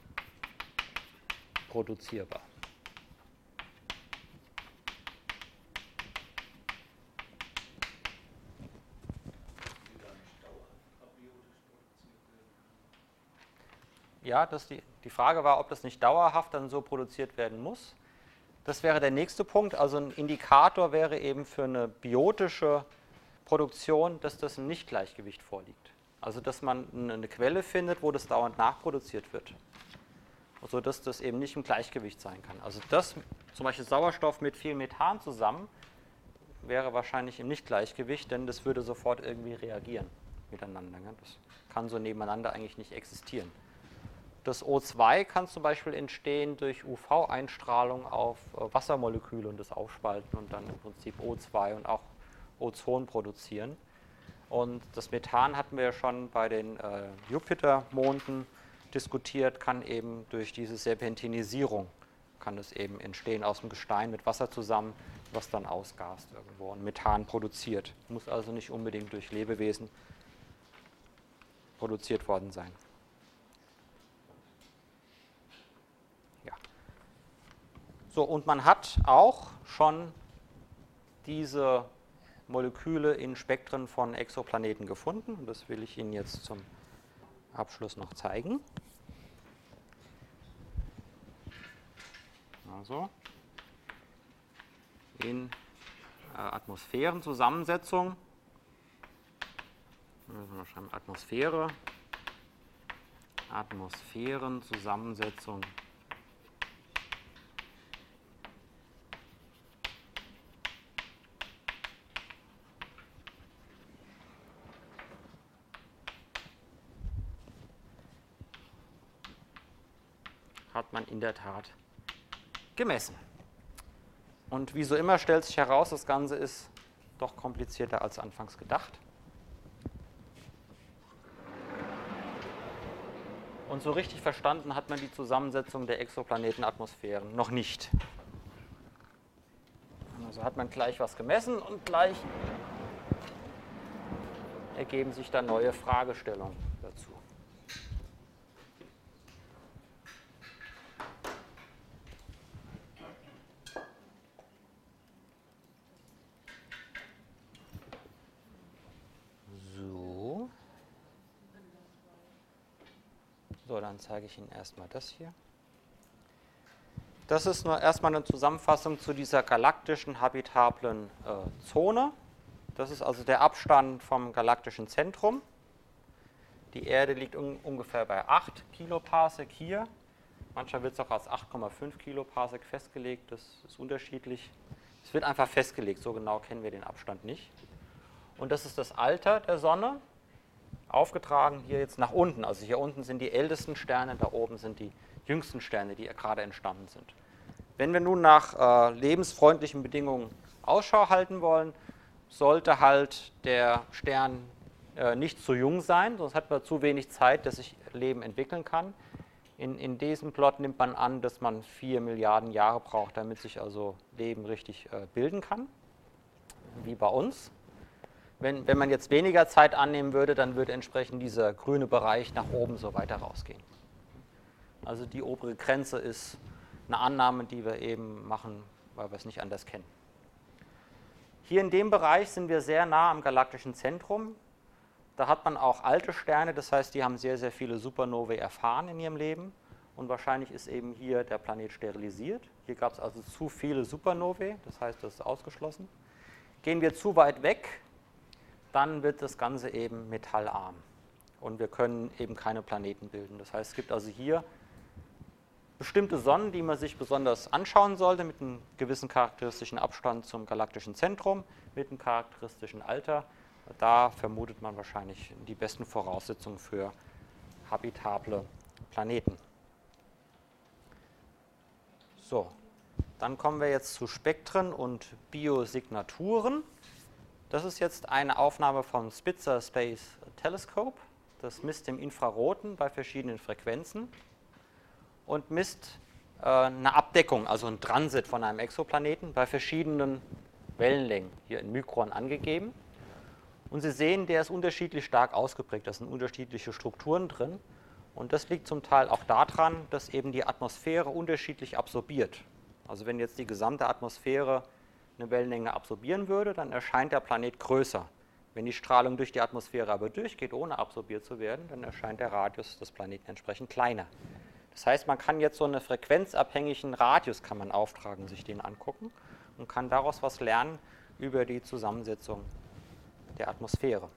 produzierbar. Ja, das die, die Frage war, ob das nicht dauerhaft dann so produziert werden muss. Das wäre der nächste Punkt. Also ein Indikator wäre eben für eine biotische Produktion, dass das ein Nichtgleichgewicht vorliegt. Also dass man eine Quelle findet, wo das dauernd nachproduziert wird. Also dass das eben nicht im Gleichgewicht sein kann. Also das, zum Beispiel Sauerstoff mit viel Methan zusammen, wäre wahrscheinlich im Nichtgleichgewicht, denn das würde sofort irgendwie reagieren miteinander. Das kann so nebeneinander eigentlich nicht existieren. Das O zwei kann zum Beispiel entstehen durch U V-Einstrahlung auf Wassermoleküle und das aufspalten und dann im Prinzip O zwei und auch Ozon produzieren. Und das Methan hatten wir ja schon bei den äh, Jupitermonden diskutiert, kann eben durch diese Serpentinisierung kann es eben entstehen aus dem Gestein mit Wasser zusammen, was dann ausgast irgendwo und Methan produziert. Muss also nicht unbedingt durch Lebewesen produziert worden sein. Ja. So, und man hat auch schon diese Moleküle in Spektren von Exoplaneten gefunden. Und das will ich Ihnen jetzt zum Abschluss noch zeigen. Also in äh, Atmosphärenzusammensetzung, wir schreiben Atmosphäre, Atmosphärenzusammensetzung hat man in der Tat gemessen. Und wie so immer stellt sich heraus, das Ganze ist doch komplizierter als anfangs gedacht. Und so richtig verstanden hat man die Zusammensetzung der Exoplanetenatmosphären noch nicht. Also hat man gleich was gemessen und gleich ergeben sich dann neue Fragestellungen dazu. So, dann zeige ich Ihnen erstmal das hier. Das ist nur erstmal eine Zusammenfassung zu dieser galaktischen habitablen äh, Zone. Das ist also der Abstand vom galaktischen Zentrum. Die Erde liegt un ungefähr bei acht Kiloparsec hier. Manchmal wird es auch als acht Komma fünf Kiloparsec festgelegt. Das ist unterschiedlich. Es wird einfach festgelegt, so genau kennen wir den Abstand nicht. Und das ist das Alter der Sonne. Aufgetragen hier jetzt nach unten. Also hier unten sind die ältesten Sterne, da oben sind die jüngsten Sterne, die gerade entstanden sind. Wenn wir nun nach äh, lebensfreundlichen Bedingungen Ausschau halten wollen, sollte halt der Stern äh, nicht zu jung sein, sonst hat man zu wenig Zeit, dass sich Leben entwickeln kann. In, in diesem Plot nimmt man an, dass man vier Milliarden Jahre braucht, damit sich also Leben richtig äh, bilden kann, wie bei uns. Wenn, wenn man jetzt weniger Zeit annehmen würde, dann würde entsprechend dieser grüne Bereich nach oben so weiter rausgehen. Also die obere Grenze ist eine Annahme, die wir eben machen, weil wir es nicht anders kennen. Hier in dem Bereich sind wir sehr nah am galaktischen Zentrum. Da hat man auch alte Sterne, das heißt, die haben sehr, sehr viele Supernovae erfahren in ihrem Leben. Und wahrscheinlich ist eben hier der Planet sterilisiert. Hier gab es also zu viele Supernovae, das heißt, das ist ausgeschlossen. Gehen wir zu weit weg, dann wird das Ganze eben metallarm und wir können eben keine Planeten bilden. Das heißt, es gibt also hier bestimmte Sonnen, die man sich besonders anschauen sollte, mit einem gewissen charakteristischen Abstand zum galaktischen Zentrum, mit einem charakteristischen Alter. Da vermutet man wahrscheinlich die besten Voraussetzungen für habitable Planeten. So, dann kommen wir jetzt zu Spektren und Biosignaturen. Das ist jetzt eine Aufnahme vom Spitzer Space Telescope. Das misst im Infraroten bei verschiedenen Frequenzen und misst äh, eine Abdeckung, also ein Transit von einem Exoplaneten bei verschiedenen Wellenlängen, hier in Mikron angegeben. Und Sie sehen, der ist unterschiedlich stark ausgeprägt, da sind unterschiedliche Strukturen drin. Und das liegt zum Teil auch daran, dass eben die Atmosphäre unterschiedlich absorbiert. Also wenn jetzt die gesamte Atmosphäre eine Wellenlänge absorbieren würde, dann erscheint der Planet größer. Wenn die Strahlung durch die Atmosphäre aber durchgeht, ohne absorbiert zu werden, dann erscheint der Radius des Planeten entsprechend kleiner. Das heißt, man kann jetzt so einen frequenzabhängigen Radius kann man auftragen, sich den angucken und kann daraus was lernen über die Zusammensetzung der Atmosphäre.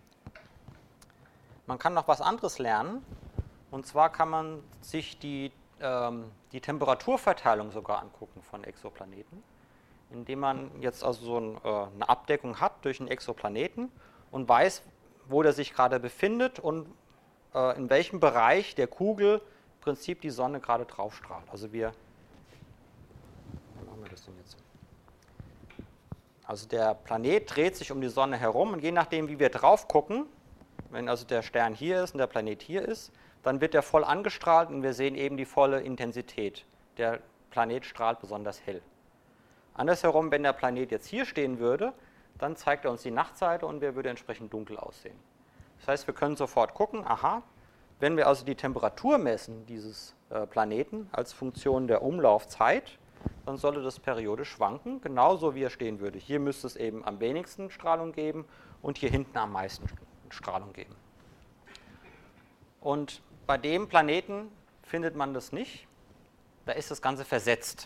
Man kann noch was anderes lernen, und zwar kann man sich die, ähm, die Temperaturverteilung sogar angucken von Exoplaneten, indem man jetzt also so ein, äh, eine Abdeckung hat durch einen Exoplaneten und weiß, wo der sich gerade befindet und äh, in welchem Bereich der Kugel im Prinzip die Sonne gerade drauf strahlt. Also wir, wie machen wir das denn jetzt? Also der Planet dreht sich um die Sonne herum und je nachdem, wie wir drauf gucken, wenn also der Stern hier ist und der Planet hier ist, dann wird der voll angestrahlt und wir sehen eben die volle Intensität. Der Planet strahlt besonders hell. Andersherum, wenn der Planet jetzt hier stehen würde, dann zeigt er uns die Nachtseite und der würde entsprechend dunkel aussehen. Das heißt, wir können sofort gucken, aha, wenn wir also die Temperatur messen dieses äh, Planeten als Funktion der Umlaufzeit, dann sollte das periodisch schwanken, genauso wie er stehen würde. Hier müsste es eben am wenigsten Strahlung geben und hier hinten am meisten Strahlung geben. Und bei dem Planeten findet man das nicht, da ist das Ganze versetzt.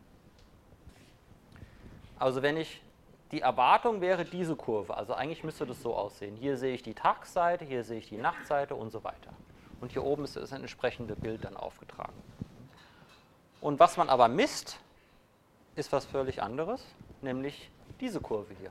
Also wenn ich, die Erwartung wäre diese Kurve, also eigentlich müsste das so aussehen. Hier sehe ich die Tagsseite, hier sehe ich die Nachtseite und so weiter. Und hier oben ist das entsprechende Bild dann aufgetragen. Und was man aber misst, ist was völlig anderes, nämlich diese Kurve hier.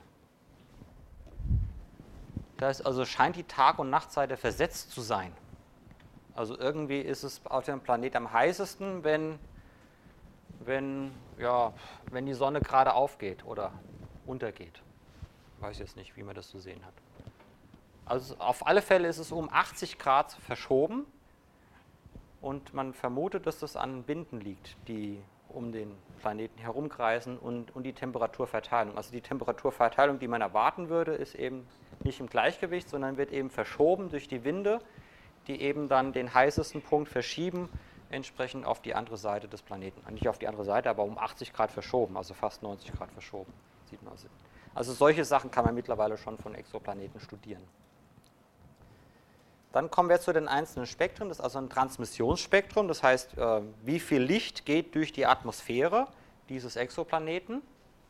Da ist also scheint die Tag- und Nachtseite versetzt zu sein. Also irgendwie ist es auf dem Planet am heißesten, wenn, wenn, ja, wenn die Sonne gerade aufgeht oder untergeht. Ich weiß jetzt nicht, wie man das zu sehen hat. Also auf alle Fälle ist es um achtzig Grad verschoben und man vermutet, dass das an Winden liegt, die um den Planeten herumkreisen und, und die Temperaturverteilung. Also die Temperaturverteilung, die man erwarten würde, ist eben nicht im Gleichgewicht, sondern wird eben verschoben durch die Winde, die eben dann den heißesten Punkt verschieben, entsprechend auf die andere Seite des Planeten. Nicht auf die andere Seite, aber um achtzig Grad verschoben, also fast neunzig Grad verschoben. Sieht man also. Also solche Sachen kann man mittlerweile schon von Exoplaneten studieren. Dann kommen wir zu den einzelnen Spektren. Das ist also ein Transmissionsspektrum, das heißt, wie viel Licht geht durch die Atmosphäre dieses Exoplaneten.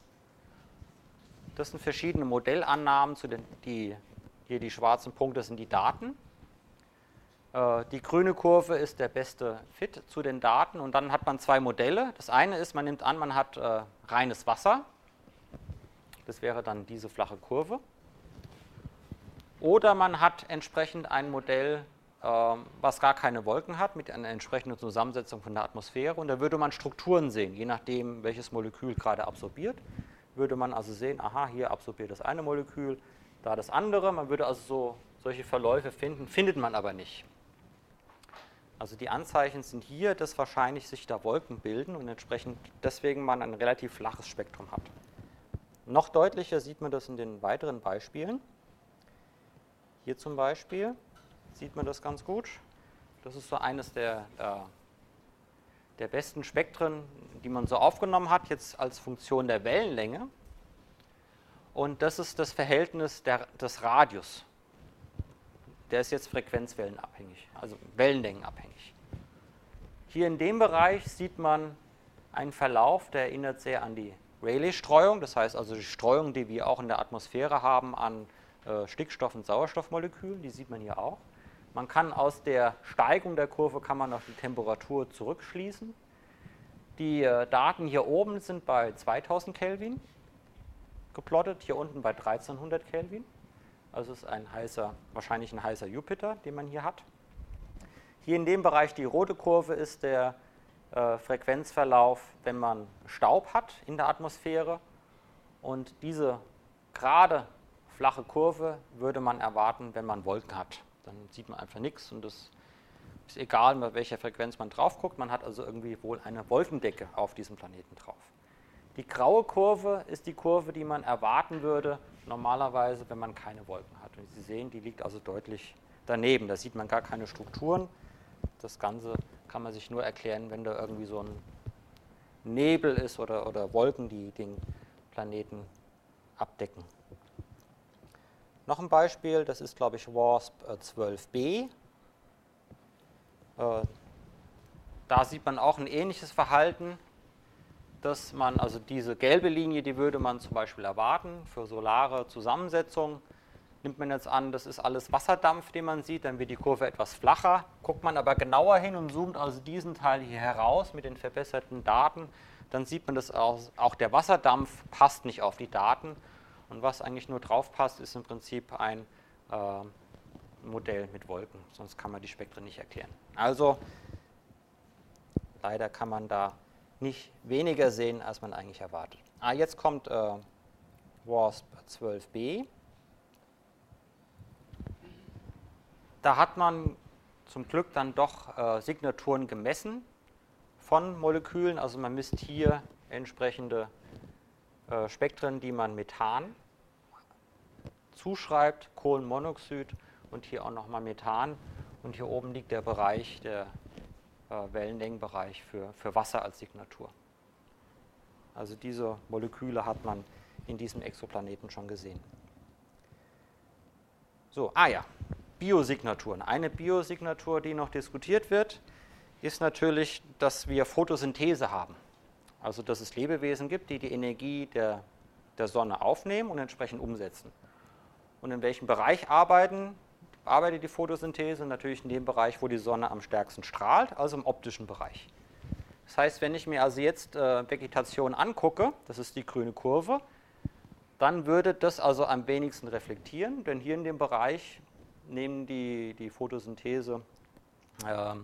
Das sind verschiedene Modellannahmen, zu den, die, hier die schwarzen Punkte sind die Daten. Die grüne Kurve ist der beste Fit zu den Daten und dann hat man zwei Modelle. Das eine ist, man nimmt an, man hat äh, reines Wasser. Das wäre dann diese flache Kurve. Oder man hat entsprechend ein Modell, äh, was gar keine Wolken hat, mit einer entsprechenden Zusammensetzung von der Atmosphäre. Und da würde man Strukturen sehen, je nachdem, welches Molekül gerade absorbiert. Würde man also sehen, aha, hier absorbiert das eine Molekül, da das andere. Man würde also so, solche Verläufe finden, findet man aber nicht. Also die Anzeichen sind hier, dass wahrscheinlich sich da Wolken bilden und entsprechend deswegen man ein relativ flaches Spektrum hat. Noch deutlicher sieht man das in den weiteren Beispielen. Hier zum Beispiel sieht man das ganz gut. Das ist so eines der, äh, der besten Spektren, die man so aufgenommen hat, jetzt als Funktion der Wellenlänge. Und das ist das Verhältnis der, des Radius. Der ist jetzt frequenzwellenabhängig, also wellenlängenabhängig. Hier in dem Bereich sieht man einen Verlauf, der erinnert sehr an die Rayleigh-Streuung, das heißt also die Streuung, die wir auch in der Atmosphäre haben an äh, Stickstoff- und Sauerstoffmolekülen, die sieht man hier auch. Man kann aus der Steigung der Kurve kann man noch die Temperatur zurückschließen. Die äh, Daten hier oben sind bei zweitausend Kelvin geplottet, hier unten bei dreizehnhundert Kelvin. Also es ist ein heißer, wahrscheinlich ein heißer Jupiter, den man hier hat. Hier in dem Bereich die rote Kurve ist der äh, Frequenzverlauf, wenn man Staub hat in der Atmosphäre. Und diese gerade flache Kurve würde man erwarten, wenn man Wolken hat. Dann sieht man einfach nichts und es ist egal, mit welcher Frequenz man drauf guckt. Man hat also irgendwie wohl eine Wolkendecke auf diesem Planeten drauf. Die graue Kurve ist die Kurve, die man erwarten würde, normalerweise, wenn man keine Wolken hat. Und Sie sehen, die liegt also deutlich daneben. Da sieht man gar keine Strukturen. Das Ganze kann man sich nur erklären, wenn da irgendwie so ein Nebel ist oder, oder Wolken, die den Planeten abdecken. Noch ein Beispiel, das ist, glaube ich, WASP zwölf b. Äh, da sieht man auch ein ähnliches Verhalten, dass man, also diese gelbe Linie, die würde man zum Beispiel erwarten für solare Zusammensetzung. Nimmt man jetzt an, das ist alles Wasserdampf, den man sieht, dann wird die Kurve etwas flacher. Guckt man aber genauer hin und zoomt also diesen Teil hier heraus mit den verbesserten Daten, dann sieht man, dass auch, auch der Wasserdampf passt nicht auf die Daten. Und was eigentlich nur drauf passt, ist im Prinzip ein äh, Modell mit Wolken, sonst kann man die Spektren nicht erklären. Also leider kann man da nicht weniger sehen, als man eigentlich erwartet. Ah, jetzt kommt äh, WASP zwölf b. Da hat man zum Glück dann doch äh, Signaturen gemessen von Molekülen. Also man misst hier entsprechende äh, Spektren, die man Methan zuschreibt, Kohlenmonoxid und hier auch nochmal Methan. Und hier oben liegt der Bereich, der äh, Wellenlängenbereich für, für Wasser als Signatur. Also diese Moleküle hat man in diesem Exoplaneten schon gesehen. So, ah ja, Biosignaturen. Eine Biosignatur, die noch diskutiert wird, ist natürlich, dass wir Photosynthese haben. Also dass es Lebewesen gibt, die die Energie der, der Sonne aufnehmen und entsprechend umsetzen. Und in welchem Bereich arbeiten, arbeitet die Photosynthese? Natürlich in dem Bereich, wo die Sonne am stärksten strahlt, also im optischen Bereich. Das heißt, wenn ich mir also jetzt äh, Vegetation angucke, das ist die grüne Kurve, dann würde das also am wenigsten reflektieren, denn hier in dem Bereich nehmen die, die Photosynthese ähm,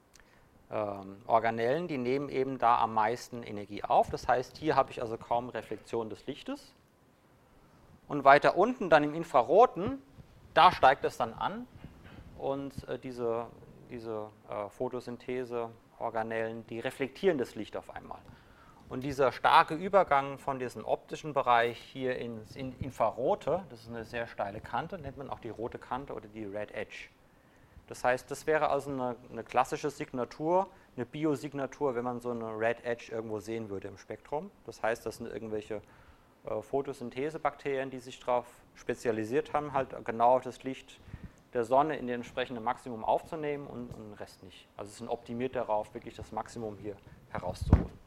ähm, Organellen, die nehmen eben da am meisten Energie auf. Das heißt, hier habe ich also kaum Reflexion des Lichtes. Und weiter unten, dann im Infraroten, da steigt es dann an und äh, diese, diese äh, Photosynthese-Organellen, die reflektieren das Licht auf einmal. Und dieser starke Übergang von diesem optischen Bereich hier ins in Infrarote, das ist eine sehr steile Kante, nennt man auch die rote Kante oder die Red Edge. Das heißt, das wäre also eine, eine klassische Signatur, eine Biosignatur, wenn man so eine Red Edge irgendwo sehen würde im Spektrum. Das heißt, das sind irgendwelche äh, Photosynthesebakterien, die sich darauf spezialisiert haben, halt genau das Licht der Sonne in dem entsprechenden Maximum aufzunehmen und, und den Rest nicht. Also sie sind optimiert darauf, wirklich das Maximum hier herauszuholen.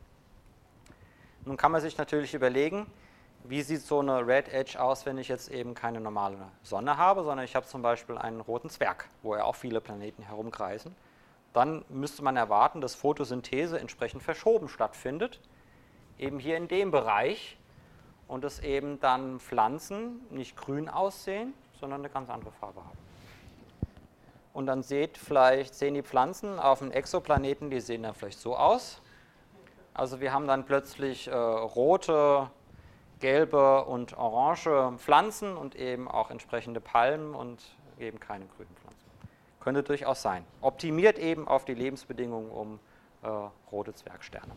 Nun kann man sich natürlich überlegen, wie sieht so eine Red Edge aus, wenn ich jetzt eben keine normale Sonne habe, sondern ich habe zum Beispiel einen roten Zwerg, wo ja auch viele Planeten herumkreisen. Dann müsste man erwarten, dass Photosynthese entsprechend verschoben stattfindet, eben hier in dem Bereich, und dass eben dann Pflanzen nicht grün aussehen, sondern eine ganz andere Farbe haben. Und dann seht vielleicht, sehen die Pflanzen auf dem Exoplaneten, die sehen dann vielleicht so aus. Also wir haben dann plötzlich äh, rote, gelbe und orange Pflanzen und eben auch entsprechende Palmen und eben keine grünen Pflanzen. Könnte durchaus sein. Optimiert eben auf die Lebensbedingungen um äh, rote Zwergsterne.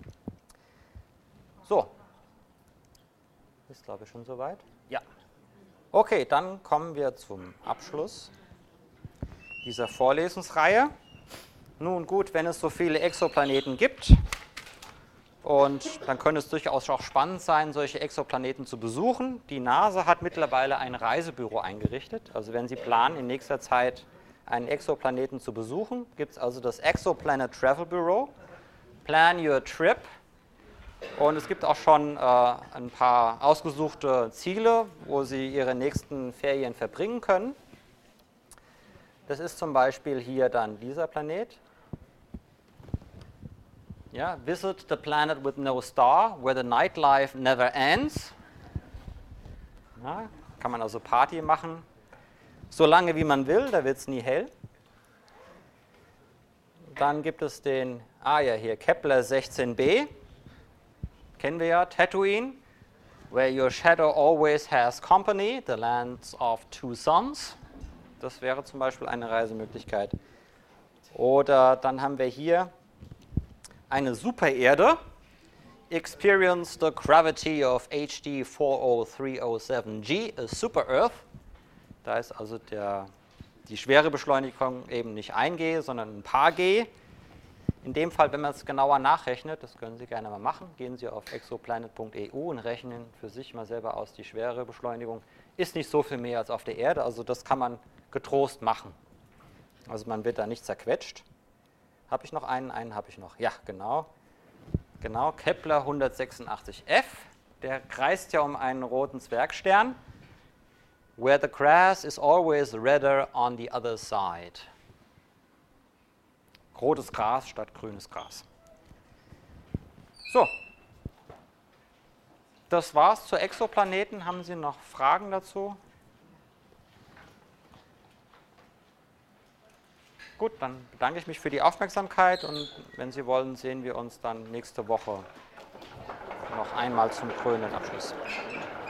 So. Ist, glaube ich, schon soweit? Ja. Okay, dann kommen wir zum Abschluss dieser Vorlesungsreihe. Nun gut, wenn es so viele Exoplaneten gibt, und dann könnte es durchaus auch spannend sein, solche Exoplaneten zu besuchen. Die NASA hat mittlerweile ein Reisebüro eingerichtet. Also wenn Sie planen, in nächster Zeit einen Exoplaneten zu besuchen, gibt es also das Exoplanet Travel Bureau. Plan your trip. Und es gibt auch schon äh, ein paar ausgesuchte Ziele, wo Sie Ihre nächsten Ferien verbringen können. Das ist zum Beispiel hier dann dieser Planet. Ja, visit the planet with no star, where the nightlife never ends. Ja, kann man also Party machen, so lange wie man will, da wird es nie hell. Dann gibt es den, ah ja, hier Kepler sechzehn b, kennen wir ja, Tatooine, where your shadow always has company, the lands of two suns. Das wäre zum Beispiel eine Reisemöglichkeit. Oder dann haben wir hier eine Supererde, experience the gravity of H D four oh three oh seven G, a super Earth. Da ist also der, die Schwerebeschleunigung eben nicht ein G, sondern ein paar G. In dem Fall, wenn man es genauer nachrechnet, das können Sie gerne mal machen, gehen Sie auf exoplanet punkt e u und rechnen für sich mal selber aus die Schwerebeschleunigung. Ist nicht so viel mehr als auf der Erde, also das kann man getrost machen. Also man wird da nicht zerquetscht. Habe ich noch einen? Einen habe ich noch. Ja, genau. Genau, Kepler hundertsechsundachtzig f. Der kreist ja um einen roten Zwergstern. Where the grass is always redder on the other side. Rotes Gras statt grünes Gras. So. Das war's zu Exoplaneten. Haben Sie noch Fragen dazu? Gut, dann bedanke ich mich für die Aufmerksamkeit und wenn Sie wollen, sehen wir uns dann nächste Woche noch einmal zum krönenden Abschluss.